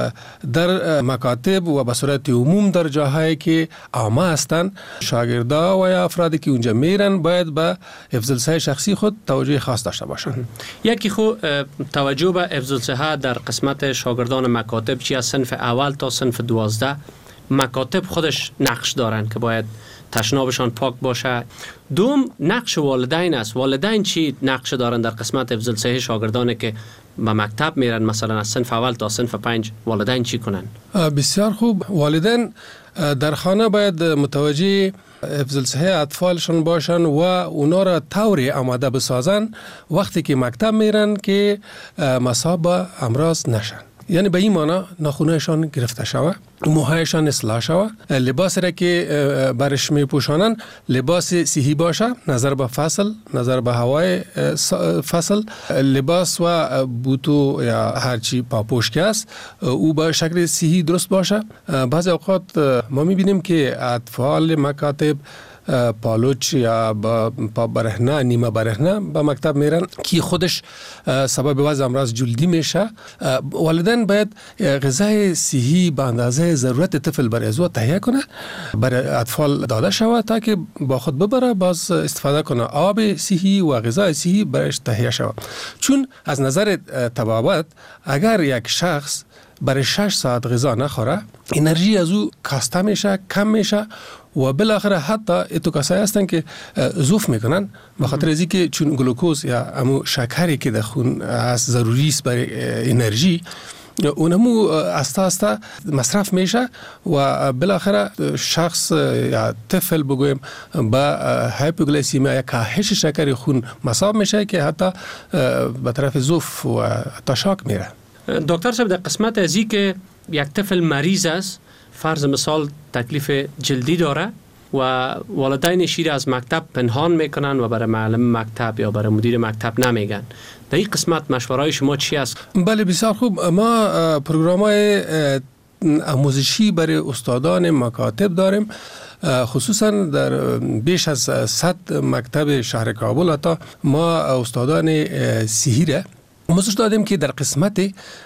در مکاتب و به صورت عموم در جاهایی که عامه هستن، شاگردا و یا افرادی که اونجا میرن باید به حفظ الصحه شخصی خود توجه خاص داشته باشن. یکی خو توجه به حفظ الصحه در قسمت شاگردان مکاتب چی از صنف اول تا صنف دوازده مکاتب خودش نقش دارن که باید تشنابشان پاک باشه. دوم نقش والدین است. والدین چی نقش دارن در قسمت حفظ الصحه شاگردانی که به مکتب میرن، مثلا از صنف اول تا صنف پنج والدین چی کنن؟ بسیار خوب. والدین در خانه باید متوجه حفظ الصحه اطفالشون باشن و اونا را طوری آماده بسازن وقتی که مکتب میرن که مصاب امراض نشن. یعنی به این معنا ناخونهشان گرفته شوه، موهایشان اصلاح شوه، لباس را که برش می پوشانن لباس صحی باشه، نظر به فصل، نظر به هوای فصل، لباس و بوتو یا هرچی پاپوش که است او به شکل صحی درست باشه. بعضی اوقات ما می بینیم که اطفال مکاتب پالوچ یا با برهنه نیمه برهنه به مکتب میرن که خودش سبب وضع امراض جلدی میشه. والدین باید غذای صحی به اندازه ضرورت طفل برای ازو تهیه کنه، برای اطفال داده شود تا که با خود ببره، باز استفاده کنه آب صحی و غذای صحی برایش تهیه شود. چون از نظر طبابت اگر یک شخص برای شش ساعت غذا نخوره انرژی از او کاسته میشه، کم میشه و بالاخره حتی اتو کسایی هستن که زوف میکنن به خاطر از اینکه چون گلوکوز یا امو شکری که در خون از ضروری است برای انرژی اونمو استا استا مصرف میشه و بالاخره شخص یا طفل بگویم با هایپوگلیسیمیا یا کاهش شکر خون مصاب میشه که حتی به طرف زوف و حتی شاک میره. دکتر صاحب در قسمت ازی که یک طفل مریض است، فرض مثال تکلیف جلدی داره و والدین شیر از مکتب پنهان میکنن و برای معلم مکتب یا برای مدیر مکتب نمیگن، در این قسمت مشورهای شما چی است؟ بله بسیار خوب. ما پروگرام‌های آموزشی برای استادان مکاتب داریم، خصوصا در بیش از صد مکتب شهر کابل. حتی ما استادان صحی را آموزش دادیم که در قسمت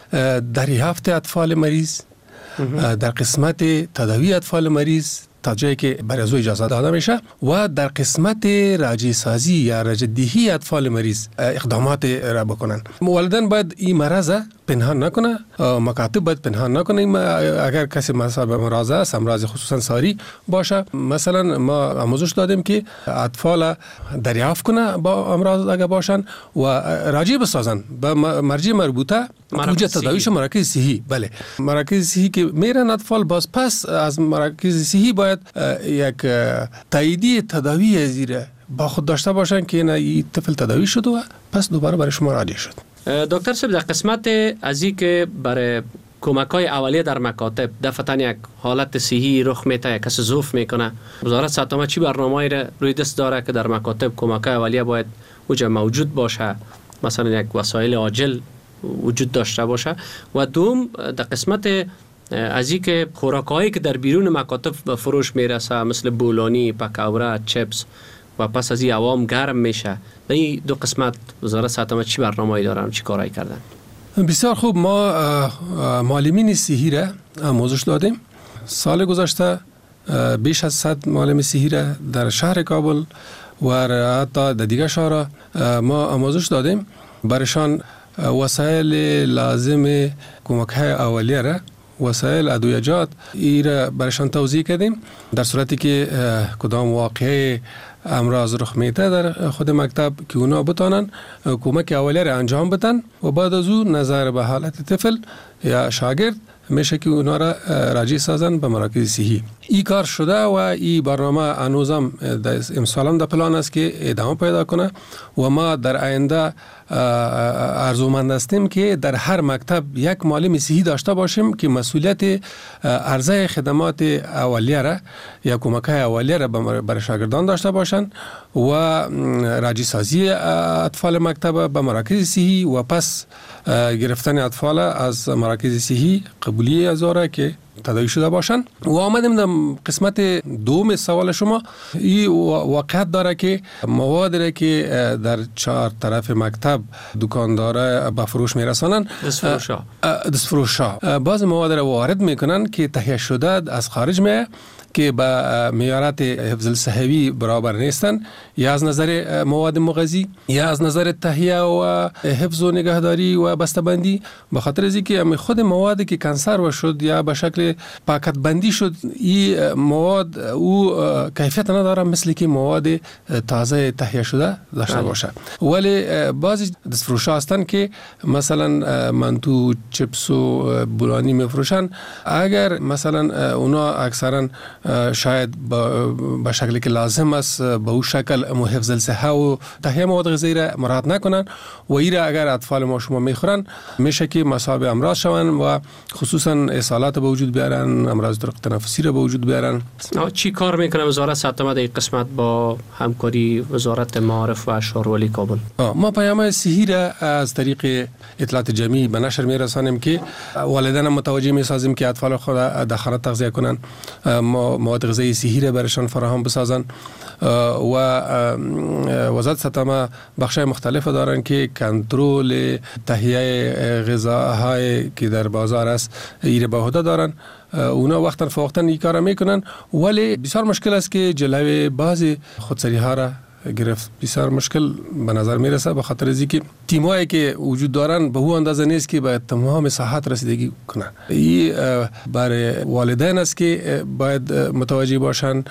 دریافت اطفال مریض، در قسمت تداوی اطفال مریض تا جایی که برای ازو اجازه داده میشه و در قسمت راجع سازی یا رجع دهی اطفال مریض اقدامات را بکنن. والدین باید این مرض پنهان نکنه، مکاتب باید پنهان نکنه. اگر کسی مصاب امراض است، امراض خصوصا ساری باشه، مثلا ما آموزش دادیم که اطفال دریافت کنه با امراض اگر باشن و راجع بسازن به مرجع مربوطه کجا تداویش مراکز صحی. بله، مراکز صحی که میرن اطفال، باز پس از مراکز صحی باید یک تاییدی تداوی زیره با خود داشته باشن که این طفل تداوی شد و پس دوباره برای شما راجع شد. دکتر صاحب در قسمت ازی که برای کمک‌های اولیه در مکاتب دفعتاً یک حالت صحی رخ میته، یک کس زوف میکنه، وزارت صحت عامه چی برنامه‌ای را روی دست داره که در مکاتب کمک‌های اولیه باید وجود موجود باشه، مثلا یک وسایل عاجل وجود داشته باشه؟ و دوم در قسمت ازی که خوراک‌هایی که در بیرون مکاتب به فروش میرسه مثل بولانی، پکوره، چپس و پس از این عوام گرم میشه، در این دو قسمت وزارت صحت عامه چی برنامه‌ای دارن، چی کارایی کردن؟ بسیار خوب. ما معلمین صحی را آموزش دادیم. سال گذشته بیش از صد معلم صحی را در شهر کابل و حتی در دیگر شهرها ما آموزش دادیم. برشان وسایل لازم کمک‌های اولیه را، وسایل ادویجات ای را برشان توضیح کردیم در صورتی که کدام واقعه امراض رخ میته در خود مکتب که اونا بتانن کمک اولیه را انجام بدن و بعد از او نظر به حالت طفل یا شاگرد میشه که اونا را راجع سازن به مراکز صحی. این کار شده و این برنامه هنوزم امسالم در پلان است که ادامه پیدا کنه و ما در آینده ارزومند هستیم که در هر مکتب یک معلم صحی داشته باشیم که مسئولیت عرضه خدمات اولیه را یا کمک‌های اولیه را برای شاگردان داشته باشن و راجع سازی اطفال مکتب به مراکز صحی و پس گرفتن اطفال از مراکز صحی قبولی از آره که تداوی شده باشن. و آمدیم در قسمت دوم سوال شما. این واقعیت داره که مواد را که در چهار طرف مکتب دکاندارا به فروش میرسانن، دستفروشا دستفروشا بعض مواد را وارد میکنن که تهیه شده از خارج میه که با معیارات حفظ الصحوی برابر نیستن، یا از نظر مواد مغذی یا از نظر تهیه و حفظ و نگهداری و بسته‌بندی، به خاطر از اینکه خود موادی که کنسرو شد یا به شکل دفعه پاکت بندی شد این مواد او کیفیت نداره مثل که مواد تازه تهیه شده داشته باشه. ولی بعضی دستفروشا هستن که مثلا منتو چپس و بولانی میفروشن، اگر مثلا اونا اکثرا شاید به شکلی که لازم است به او شکل حفظ الصحه و تهیه مواد غذایی را مراعات نکنن و ایره اگر اطفال ما شما میخورن میشه که مصاب امراض شون و خصوصا اسهالات به وجود بیارن، امراض طرق تنفسی را به وجود بیارن. چی کار میکنه وزارت صحت در این قسمت با همکاری وزارت معارف و شهرولی کابل؟ ما پیام صحی را از طریق اطلاعات جمعی به نشر میرسانیم که والدین متوجه میسازیم که اطفال خود در خانه تغذیه کنن، مواد غذایی صحی را برشان فراهم بسازن و وزارت صحت بخشای مختلف دارن که کنترل تهیه غذاهای که در بازار است ایره به عهده دارن. اونا وقتا فوقتا این کار میکنن، ولی بسیار مشکل است که جلوی بعضی خودسری ها را گرفت. بسیار مشکل به نظر میرسه به خاطر از اینکه تیمایی که وجود دارن به او اندازه نیست که به تمام صحت رسیدگی کنن. این برای والدین است که باید متوجه باشن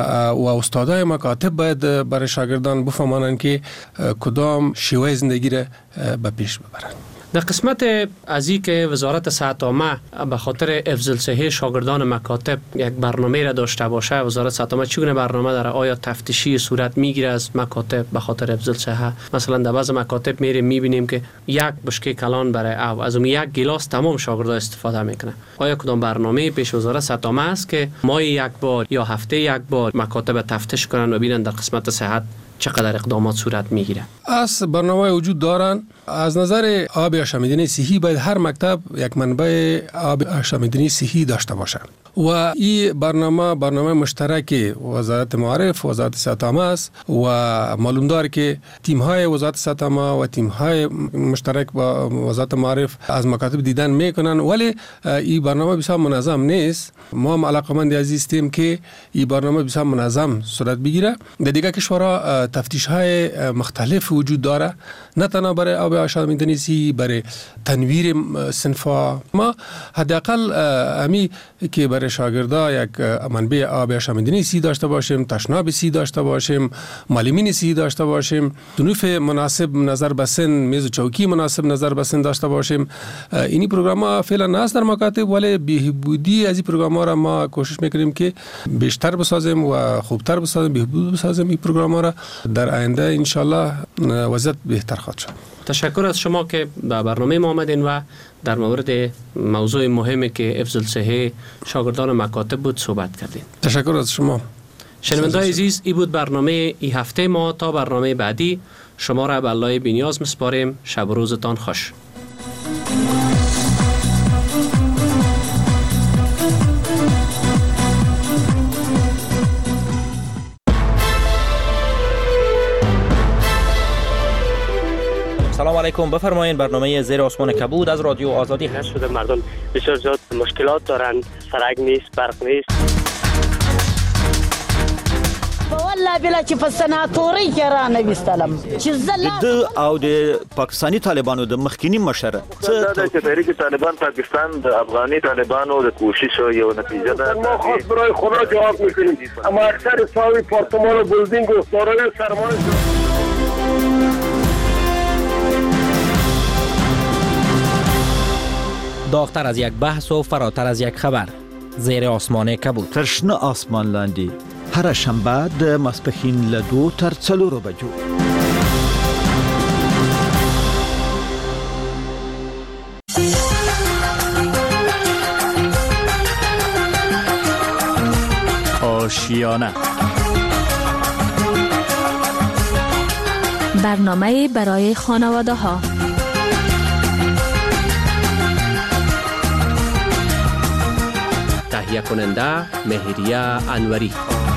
و استادای مکاتب باید برای شاگردان بفهمانند که کدام شیوه زندگی را به پیش ببرن. در قسمت از این که وزارت صحت عامه به خاطر حفظ الصحه شاگردان مکاتب یک برنامه را داشته باشه، وزارت صحت عامه چگونه برنامه داره؟ آیا تفتیشی صورت میگیره از مکاتب به خاطر حفظ الصحه؟ مثلا در بعض مکاتب میریم میبینیم که یک بشکه کلان برای او از اون یک گلاس تمام شاگردا استفاده میکنه. آیا کدام برنامه پیش وزارت صحت عامه است که ماه یک بار یا هفته یک بار مکاتب تفتیش کنن و ببینن در قسمت صحت چقدر اقدامات صورت میگیره؟ از برنامه وجود دارن. از نظر آب آشامیدنی صحی باید هر مکتب یک منبع آب آشامیدنی صحی داشته باشه و این برنامه برنامه مشترک وزارت معارف و وزارت صحت عامه است و معلوم دار که تیم های وزارت صحت عامه و تیم های مشترک با وزارت معارف از مکاتب دیدن میکنن، ولی این برنامه بسیار منظم نیست. ما هم علاقمند عزیز هستیم که این برنامه بسیار منظم صورت بگیره. در دیگه کشورها تفتیش های مختلف وجود داره، نه تنها برای آب آشامیدنی صحی، برای تنویر صنفا. ما حداقل امی که برای شاگردا یک منبع آب آشامیدنی صحی داشته باشیم، تشناب صحی داشته باشیم، معلمین صحی داشته باشیم، صنوف مناسب نظر به سن، میز و چوکی مناسب نظر به سن داشته باشیم. اینی پروگرام فعلا هست در مکاتب، ولی بهبودی از این پروگرام را ما کوشش میکنیم که بیشتر بسازیم و خوبتر بسازیم، بهبود بسازیم. این پروگرام را در آینده ان شاء الله وضعیت بهتر خواهد شد. تشکر از شما که به برنامه ما آمدین و در مورد موضوع مهمی که حفظ الصحه شاگردان مکاتب بود صحبت کردین. تشکر از شما. شنوندگان عزیز، این بود برنامه این هفته ما. تا برنامه بعدی شما را به الله بی‌نیاز میسپاریم. شب و روزتان خوش. سلام علیکم. بفرمایید. برنامه زیر آسمان کبود از رادیو آزادی هست. شده مردم بسیار زیاد مشکلات دارن، سرک نیست، برق نیست. والله بلا چې په سناتوري کې را نه وستلم چې زله د او د پاکستانی طالبانو د مخکینی مشر څه د تحریک طالبان پاکستان د افغاني طالبانو د کوشش یو نتیجه ده. ما خاص برای خدا جواب میکنیم، اما اکثر ساوی پارتمان و بلدینگ و دارای سرمایه داغتر از یک بحث و فراتر از یک خبر. زیر آسمان کبود. ترشنه آسمان لاندی. هر شنبه د ماسپښین له دو تر څلورو بجو. آشیانه برنامه برای خانواده ها. تهیه کننده مهریه انوری.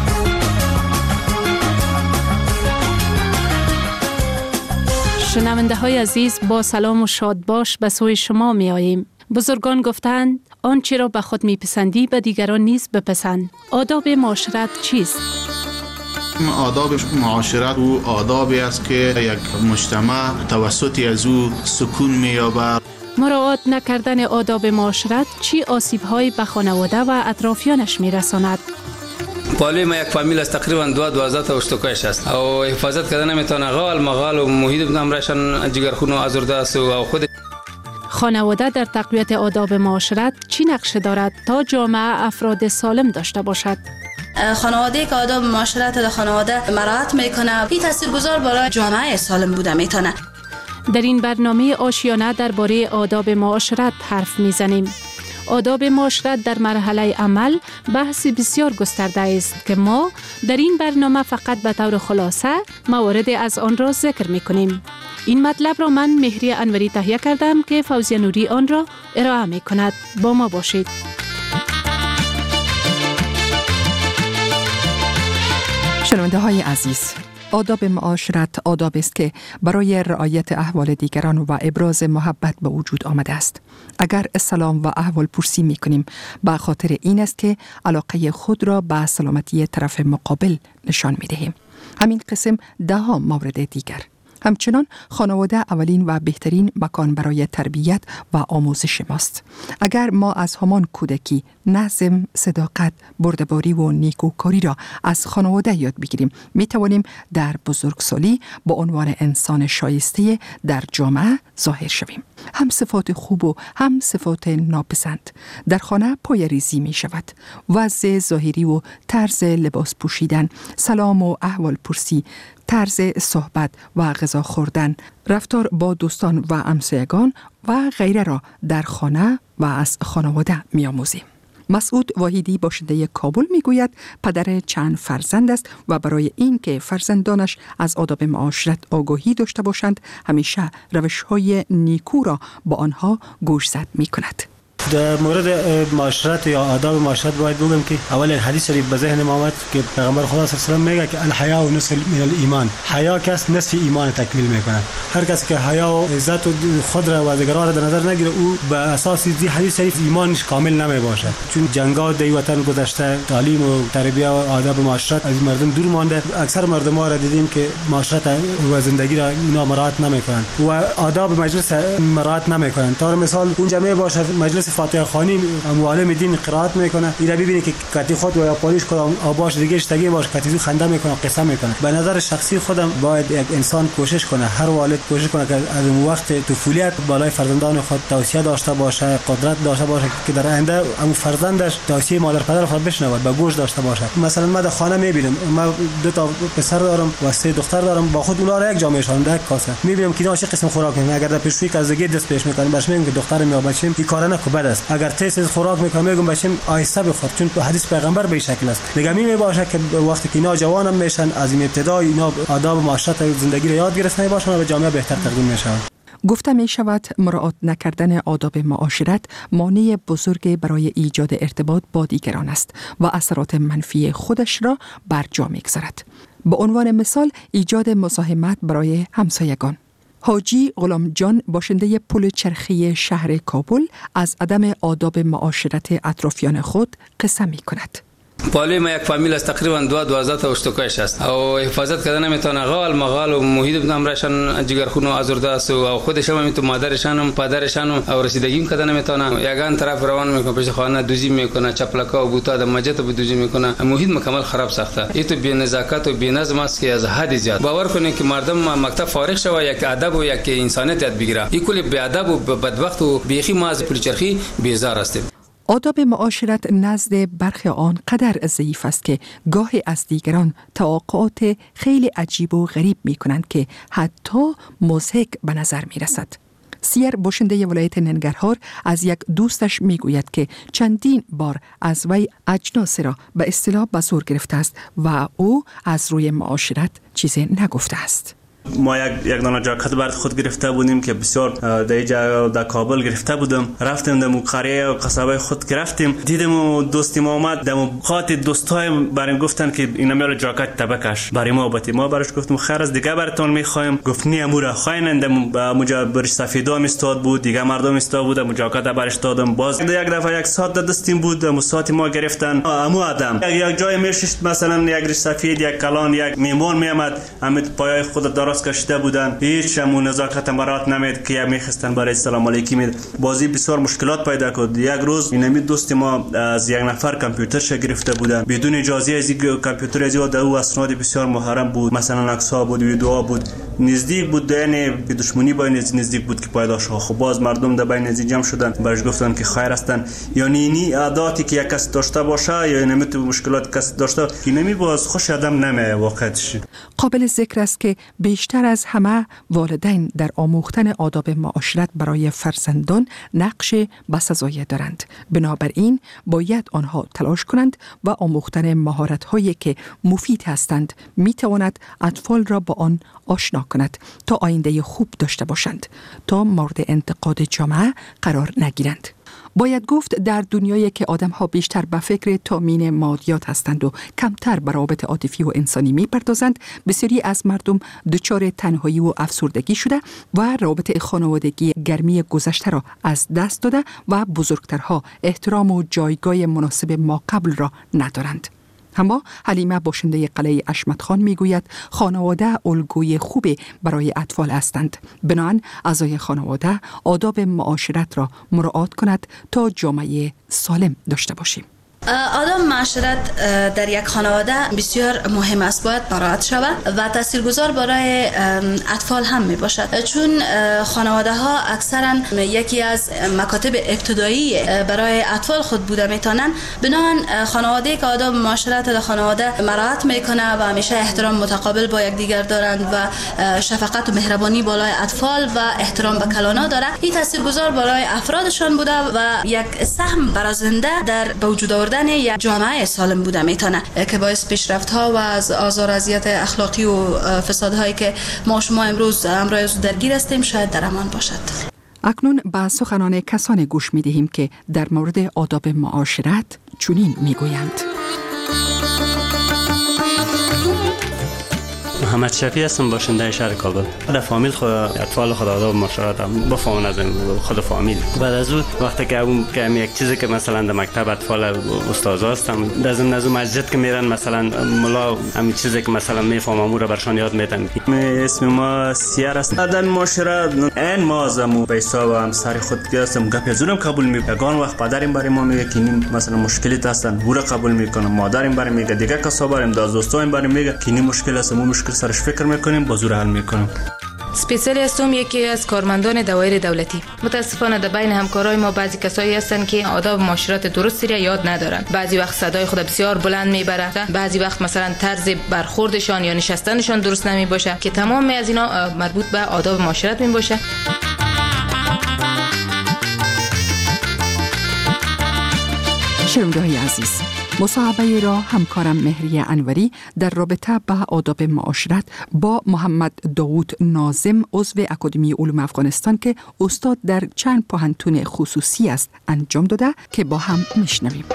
شنونده های عزیز، با سلام و شادباش به سوی شما می آییم. بزرگان گفتند آنچه را به خود می پسندی به دیگران نیز بپسند. آداب معاشرت چیست؟ آداب معاشرت او آدابی است که یک مجتمع توسط از او سکون می یابد. مراعات نکردن آداب معاشرت چی آسیب‌هایی به خانواده و اطرافیانش می‌رساند؟ پالوی ما یک فامیل است، تقریبا دو دوازده تا اشتکایش است و حفاظت کردن نمیتونه. غال مغال و محیط نمرشان جگرخون و آزرده است و خود. خانواده در تقویت آداب معاشرت چی نقش دارد تا جامعه افراد سالم داشته باشد؟ خانواده که آداب معاشرت در خانواده مراعات میکنه، این تاثیرگذار برای جامعه سالم بوده میتونه. در این برنامه آشیانه درباره آداب معاشرت حرف میزنیم. آداب معاشرت در مرحله عمل بحث بسیار گسترده است که ما در این برنامه فقط به طور خلاصه موارد از آن را ذکر میکنیم. این مطلب را من مهری انوری تهیه کردم که فوزیه نوری آن را ارائه می کند. با ما باشید. شنونده های عزیز، آداب معاشرت آداب است که برای رعایت احوال دیگران و ابراز محبت به وجود آمده است. اگر سلام و احوال پرسی می کنیم به خاطر این است که علاقه خود را به سلامتی طرف مقابل نشان می دهیم. همین قسم ده ها مورد دیگر. همچنان خانواده اولین و بهترین مکان برای تربیت و آموزش ماست. اگر ما از همان کودکی نظم، صداقت، بردباری و نیکوکاری را از خانواده یاد بگیریم، می توانیم در بزرگسالی با عنوان انسان شایسته در جامعه ظاهر شویم. هم صفات خوب و هم صفات ناپسند در خانه پایه‌ریزی می شود. وضع ظاهری و طرز لباس پوشیدن، سلام و احوال پرسی، طرز صحبت و غذا خوردن، رفتار با دوستان و همسایگان و غیره را در خانه و از خانواده می آموزیم. مسعود واحدی باشنده کابل می گوید پدر چند فرزند است و برای این که فرزندانش از آداب معاشرت آگاهی داشته باشند همیشه روش‌های نیکو را با آنها گوشزد می کند. در مورد معاشرت یا آداب معاشرت باید بگم که اول حدیث شریف به ذهن ما آمد که پیغمبر خدا صلی الله علیه و آله میگه که الحیا و نصف من الایمان، حیا کس نصف ایمان تکمیل میکنه. هر کسی که حیا و عزت و خود را و دیگران را در نظر نگیره او به اساس این حدیث شریف ایمانش کامل نمیباشه. چون جنگا در وطن گذشته تعلیم و تربیت و آداب معاشرت از مردم دور مانده. اکثر مردم ما را دیدیم که معاشرت و زندگی را اینا مراعات نمیکنن و آداب مجلس مراعات نمیکنن. تا مثال اون جمعه باشه مجلس فاتحه خوانی معلم دین قرائت میکنه، اینا ببینی که کتی خود و یا پالیش کدام آباش دیگه اشتگی باش کتی خنده میکنه، قصه میکنه. به نظر شخصی خودم باید یک انسان کوشش کنه، هر والد کوشش کنه که از اون وقت طفولیت بالای فرزندان خود توصیه داشته باشه، قدرت داشته باشه که در آینده اون فرزندش توصیه مادر پدر خود بشنوه، به گوش داشته باشه. مثلا من در خانه میبینم، من دو تا پسر دارم و سه دختر دارم، با خود اونا را یک جا میشوندم، یک کاسه میبینم که اینا چه قسم خوراک میکنن. اگر در پیشویی از دیگه دست پیش میکنن باش میگم که دخترم یا بچه‌م این کارا نکن بد است. اگر تیز خوراک میکنم میگم بچه‌م آیسته بخور، چون حدیث پیغمبر به شکل است. میگم می باشه که وقتی که اینا جوانم میشن از این ابتدا اینا آداب معاشرت و زندگی را یاد گرفتن باشن و به جامعه بهتر تقدیم میشن. گفته می شود مراعات نکردن آداب معاشرت مانع بزرگ برای ایجاد ارتباط با دیگران است و اثرات منفی خودش را بر جا میگذارد. به عنوان مثال ایجاد مزاحمت برای همسایگان. حاجی غلام جان باشنده پل چرخی شهر کابل از عدم آداب معاشرت اطرافیان خود قصه می کند. پالوی ما یک فامیل است، تقریبا دو دوازده تا اشتکایش است و حفاظت کردن نمیتونه. غال مغال و محیط نمرشان جگرخون و آزرده است و خودش هم میتونه، مادرشان هم پدرشان هم او رسیدگی کردن نمیتونه. یگان طرف روان میکنه پیش خانه دوزی میکنه، چپلکا و بوتا د مجت به دوزی میکنه. محیط مکمل خراب ساخته. این تو بی نزاکت و بی نظم است که از حد زیاد. باور کنید که مردم مکتب فارغ شوه یک ادب و یک انسانیت یاد بگیره. این کلی بی ادب و بدبخت و بیخی ما از پل چرخی بیزار هستیم. آداب معاشرت نزد برخی آن قدر ضعیف است که گاهی از دیگران توقعات خیلی عجیب و غریب می کنند که حتی مضحک به نظر می رسد. سیر باشنده ولایت ننگرهار از یک دوستش می گوید که چندین بار از وی اجناس را به اصطلاح به زور گرفته است و او از روی معاشرت چیزی نگفته است. ما یک یک دانه جاکت برات خود گرفته بودیم که بسیار در اینجا در کابل گرفته بودم. رفتیم در قریه و قصبه خود گرفتیم، دیدم و دوستی ما اومد در خاط دوستایم برام گفتن که اینا میال جاکت تبکش برای ما بتی. ما برش گفتم خیر از دیگه براتون میخوایم. گفت نه امورا خایننده موجا برش سفیدا میستاد بود، دیگه مردم استاد بود، مو جاکت برش دادم. باز یک دفعه یک ساعت دستیم بود، مو ساعت ما گرفتن. امو آدم یک جای میشست مثلا یک رش سفید، یک کلان، یک میمون میامد، همت پایای خود دار دراز کشیده بودن، هیچ همو نزاکت مرات نمید که میخستن برای سلام علیکی مید. بازی بسیار مشکلات پیدا کرد. یک روز اینمی دوست ما از یک نفر کامپیوترش گرفته بودن بدون اجازه. از این کامپیوتر از او اسناد بسیار محرم بود، مثلا عکس‌ها بود، ویدیوها بود، نزدیک بود یعنی به دشمنی با نزدیک بود که پیدا شد. خب باز مردم در بین نزدیک جمع شدن، برش گفتن که خیر هستن. یعنی اینی عاداتی که یک کس داشته باشه یا اینمی تو مشکلات کس داشته اینمی باز خوش آدم نمیه واقعتش. قابل ذکر است که بیشتر از همه والدین در آموختن آداب معاشرت برای فرزندان نقش بسزایی دارند. بنابراین باید آنها تلاش کنند و آموختن مهارت‌هایی که مفید هستند می‌تواند اطفال را با آن آشنا کند تا آینده خوب داشته باشند، تا مورد انتقاد جامعه قرار نگیرند. باید گفت در دنیایی که آدم‌ها بیشتر به فکر تامین مادیات هستند و کمتر به روابط عاطفی و انسانی می‌پردازند، بسیاری از مردم دچار تنهایی و افسردگی شده و روابط خانوادگی گرمی گذشته را از دست داده و بزرگترها احترام و جایگاه مناسب ماقبل را ندارند. اما حلیمه باشنده قلعه اشمتخان میگوید خانواده الگوی خوبی برای اطفال هستند. بنابراین اعضای خانواده آداب معاشرت را مراعات کند تا جامعه سالم داشته باشیم. آداب معاشرت در یک خانواده بسیار مهم است، باید مراعات شود و تاثیرگذار برای اطفال هم می باشد، چون خانواده ها اکثرا یکی از مکاتب ابتدایی برای اطفال خود بوده میتونن. بنابراین خانواده که آداب معاشرت در خانواده مراعات میکنه و همیشه احترام متقابل با یکدیگر دارند و شفقت و مهربانی بالای اطفال و احترام به کلانا داره، این تاثیرگذار برای افرادشان بوده و یک سهم برازنده در وجود آوردن یک جامعه سالم بوده میتونه که باعث پیشرفت ها و از آزار و اذیت اخلاقی و فساد هایی که ما شما امروز امروز درگیر هستیم شاید در امان باشد. اکنون به سخنان کسانی گوش میدهیم که در مورد آداب معاشرت چنین میگویند. محمد شفیع هستم، باشنده شهر کابل. در فامیل خود اطفال خود آداب معاشرت هم بفهمن از خود فامیل. بعد از اون وقتی که اون که یک چیزی که مثلا در مکتب اطفال استاد هستم در ضمن از مسجد که میرن مثلا ملا همین چیزی که مثلا میفهمم اون رو برشان یاد میدن. اسم ما سیار است. آداب معاشرت این ما زمو به حساب همسر خود هستم گپ زورم قبول میکنم. وقت پدرم برای ما میگه که این مثلا مشکلی هستن او را قبول میکنم، مادرم برای میگه، دیگه کسا برام دوستایم برای میگه که این مشکل است، مو مشکل سرش فکر میکنیم با زور حل میکنیم. سپیسیالی هستم، یکی از کارمندان دوایر دولتی. متاسفانه در بین همکارای ما بعضی کسایی هستن که آداب معاشرت درستی را یاد ندارن. بعضی وقت صدای خود بسیار بلند میبرن، بعضی وقت مثلا طرز برخوردشان یا نشستنشان درست نمیباشه که تمام از اینا مربوط به آداب معاشرت میباشه. شنونده‌های عزیز، مصاحبه را همکارم مهریه انوری در رابطه به آداب معاشرت با محمد داوود ناظم عضو اکادمی علوم افغانستان که استاد در چند پوهنتون خصوصی است انجام داده که با هم میشنویم.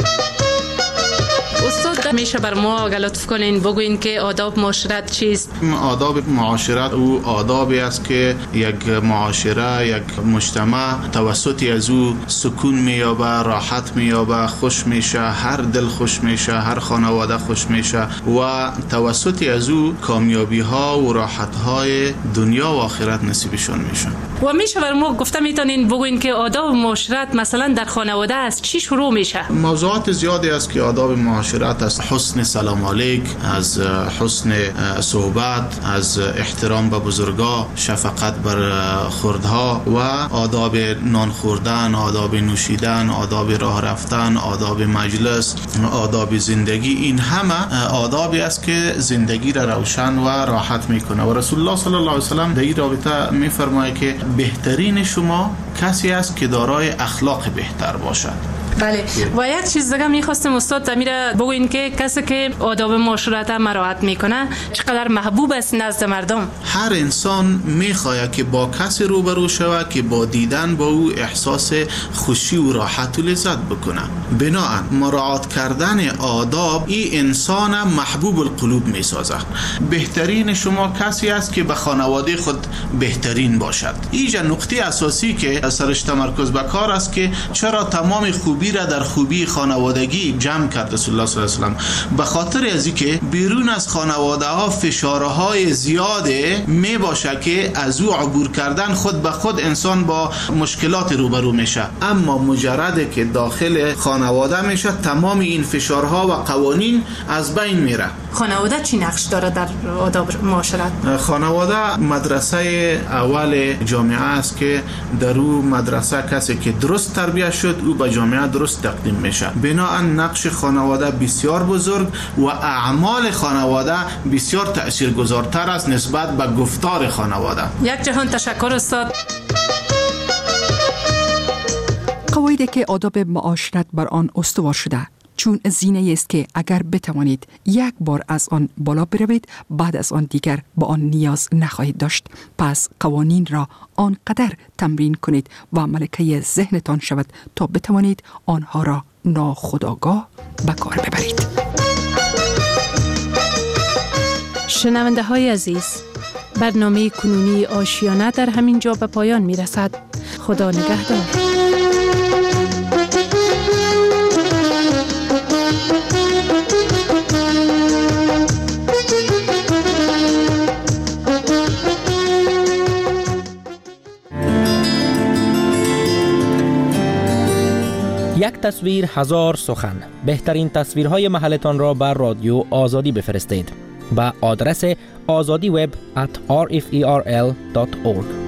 استاد میشه بر ما لطف کنین بگوین که آداب معاشرت چیست؟ آداب معاشرت او آدابی است که یک معاشره، یک مجتمع توسط از او سکون مییابه، راحت مییابه، خوش میشه، هر دل خوش میشه، هر خانواده خوش میشه و توسط از او کامیابی ها و راحت های دنیا و آخرت نصیبشون میشه. و میشه بر ما گفته میتونین بگوین که آداب معاشرت مثلا در خانواده از چی شروع میشه؟ موضوعات زیادی است که آداب معاشرت از حسن سلام علیک، از حسن صحبت، از احترام به بزرگا، شفقت بر خردها و آداب نان خوردن، آداب نوشیدن، آداب راه رفتن، آداب مجلس، آداب زندگی. این همه آدابی است که زندگی را روشن و راحت میکنه و رسول الله صلی الله علیه و سلم در این رابطه میفرماید که بهترین شما کسی است که دارای اخلاق بهتر باشد. بله، و یک چیز دیگه میخواستم استاد زمیره بگوین که کسی که آداب معاشرت مراعات میکنه چقدر محبوب است نزد مردم. هر انسان میخواهد که با کسی روبرو شود که با دیدن با او احساس خوشی و راحت و لذت بکنه. بنابراین مراعات کردن آداب این انسان محبوب القلوب میسازه. بهترین شما کسی است که به خانواده خود بهترین باشد. اینجا نقطه اساسی که سرش تمرکز به کار است که چرا تمام خوب خوبی را در خوبی خانوادگی جمع کرد رسول الله صلی الله علیه و سلم. به خاطر از اینکه بیرون از خانواده ها فشارهای زیاده می باشه که از او عبور کردن خود به خود انسان با مشکلات روبرو میشه، اما مجرد که داخل خانواده میشه تمام این فشارها و قوانین از بین میره. خانواده چی نقش داره در آداب معاشرت؟ خانواده مدرسه اول جامعه است که در او مدرسه کسی که درست تربیت شد او به جامعه درست تقدیم میشه. بنابراین نقش خانواده بسیار بزرگ و اعمال خانواده بسیار تاثیرگذارتر است نسبت به گفتار خانواده. یک جهان تشکر استاد. قواعدی که آداب معاشرت بر آن استوار شده، چون زینه است که اگر بتوانید یک بار از آن بالا بروید بعد از آن دیگر با آن نیاز نخواهید داشت. پس قوانین را آنقدر تمرین کنید و ملکه ذهنتان شود تا بتوانید آنها را ناخودآگاه به کار ببرید. شنونده های عزیز، برنامه کنونی آشیانه در همین جا به پایان می رسد. خدا نگهدار. یک تصویر هزار سخن. بهترین تصویرهای محلتان را بر رادیو آزادی بفرستید. با آدرس آزادی وب ات آر اف ای آر ال دات اورگ.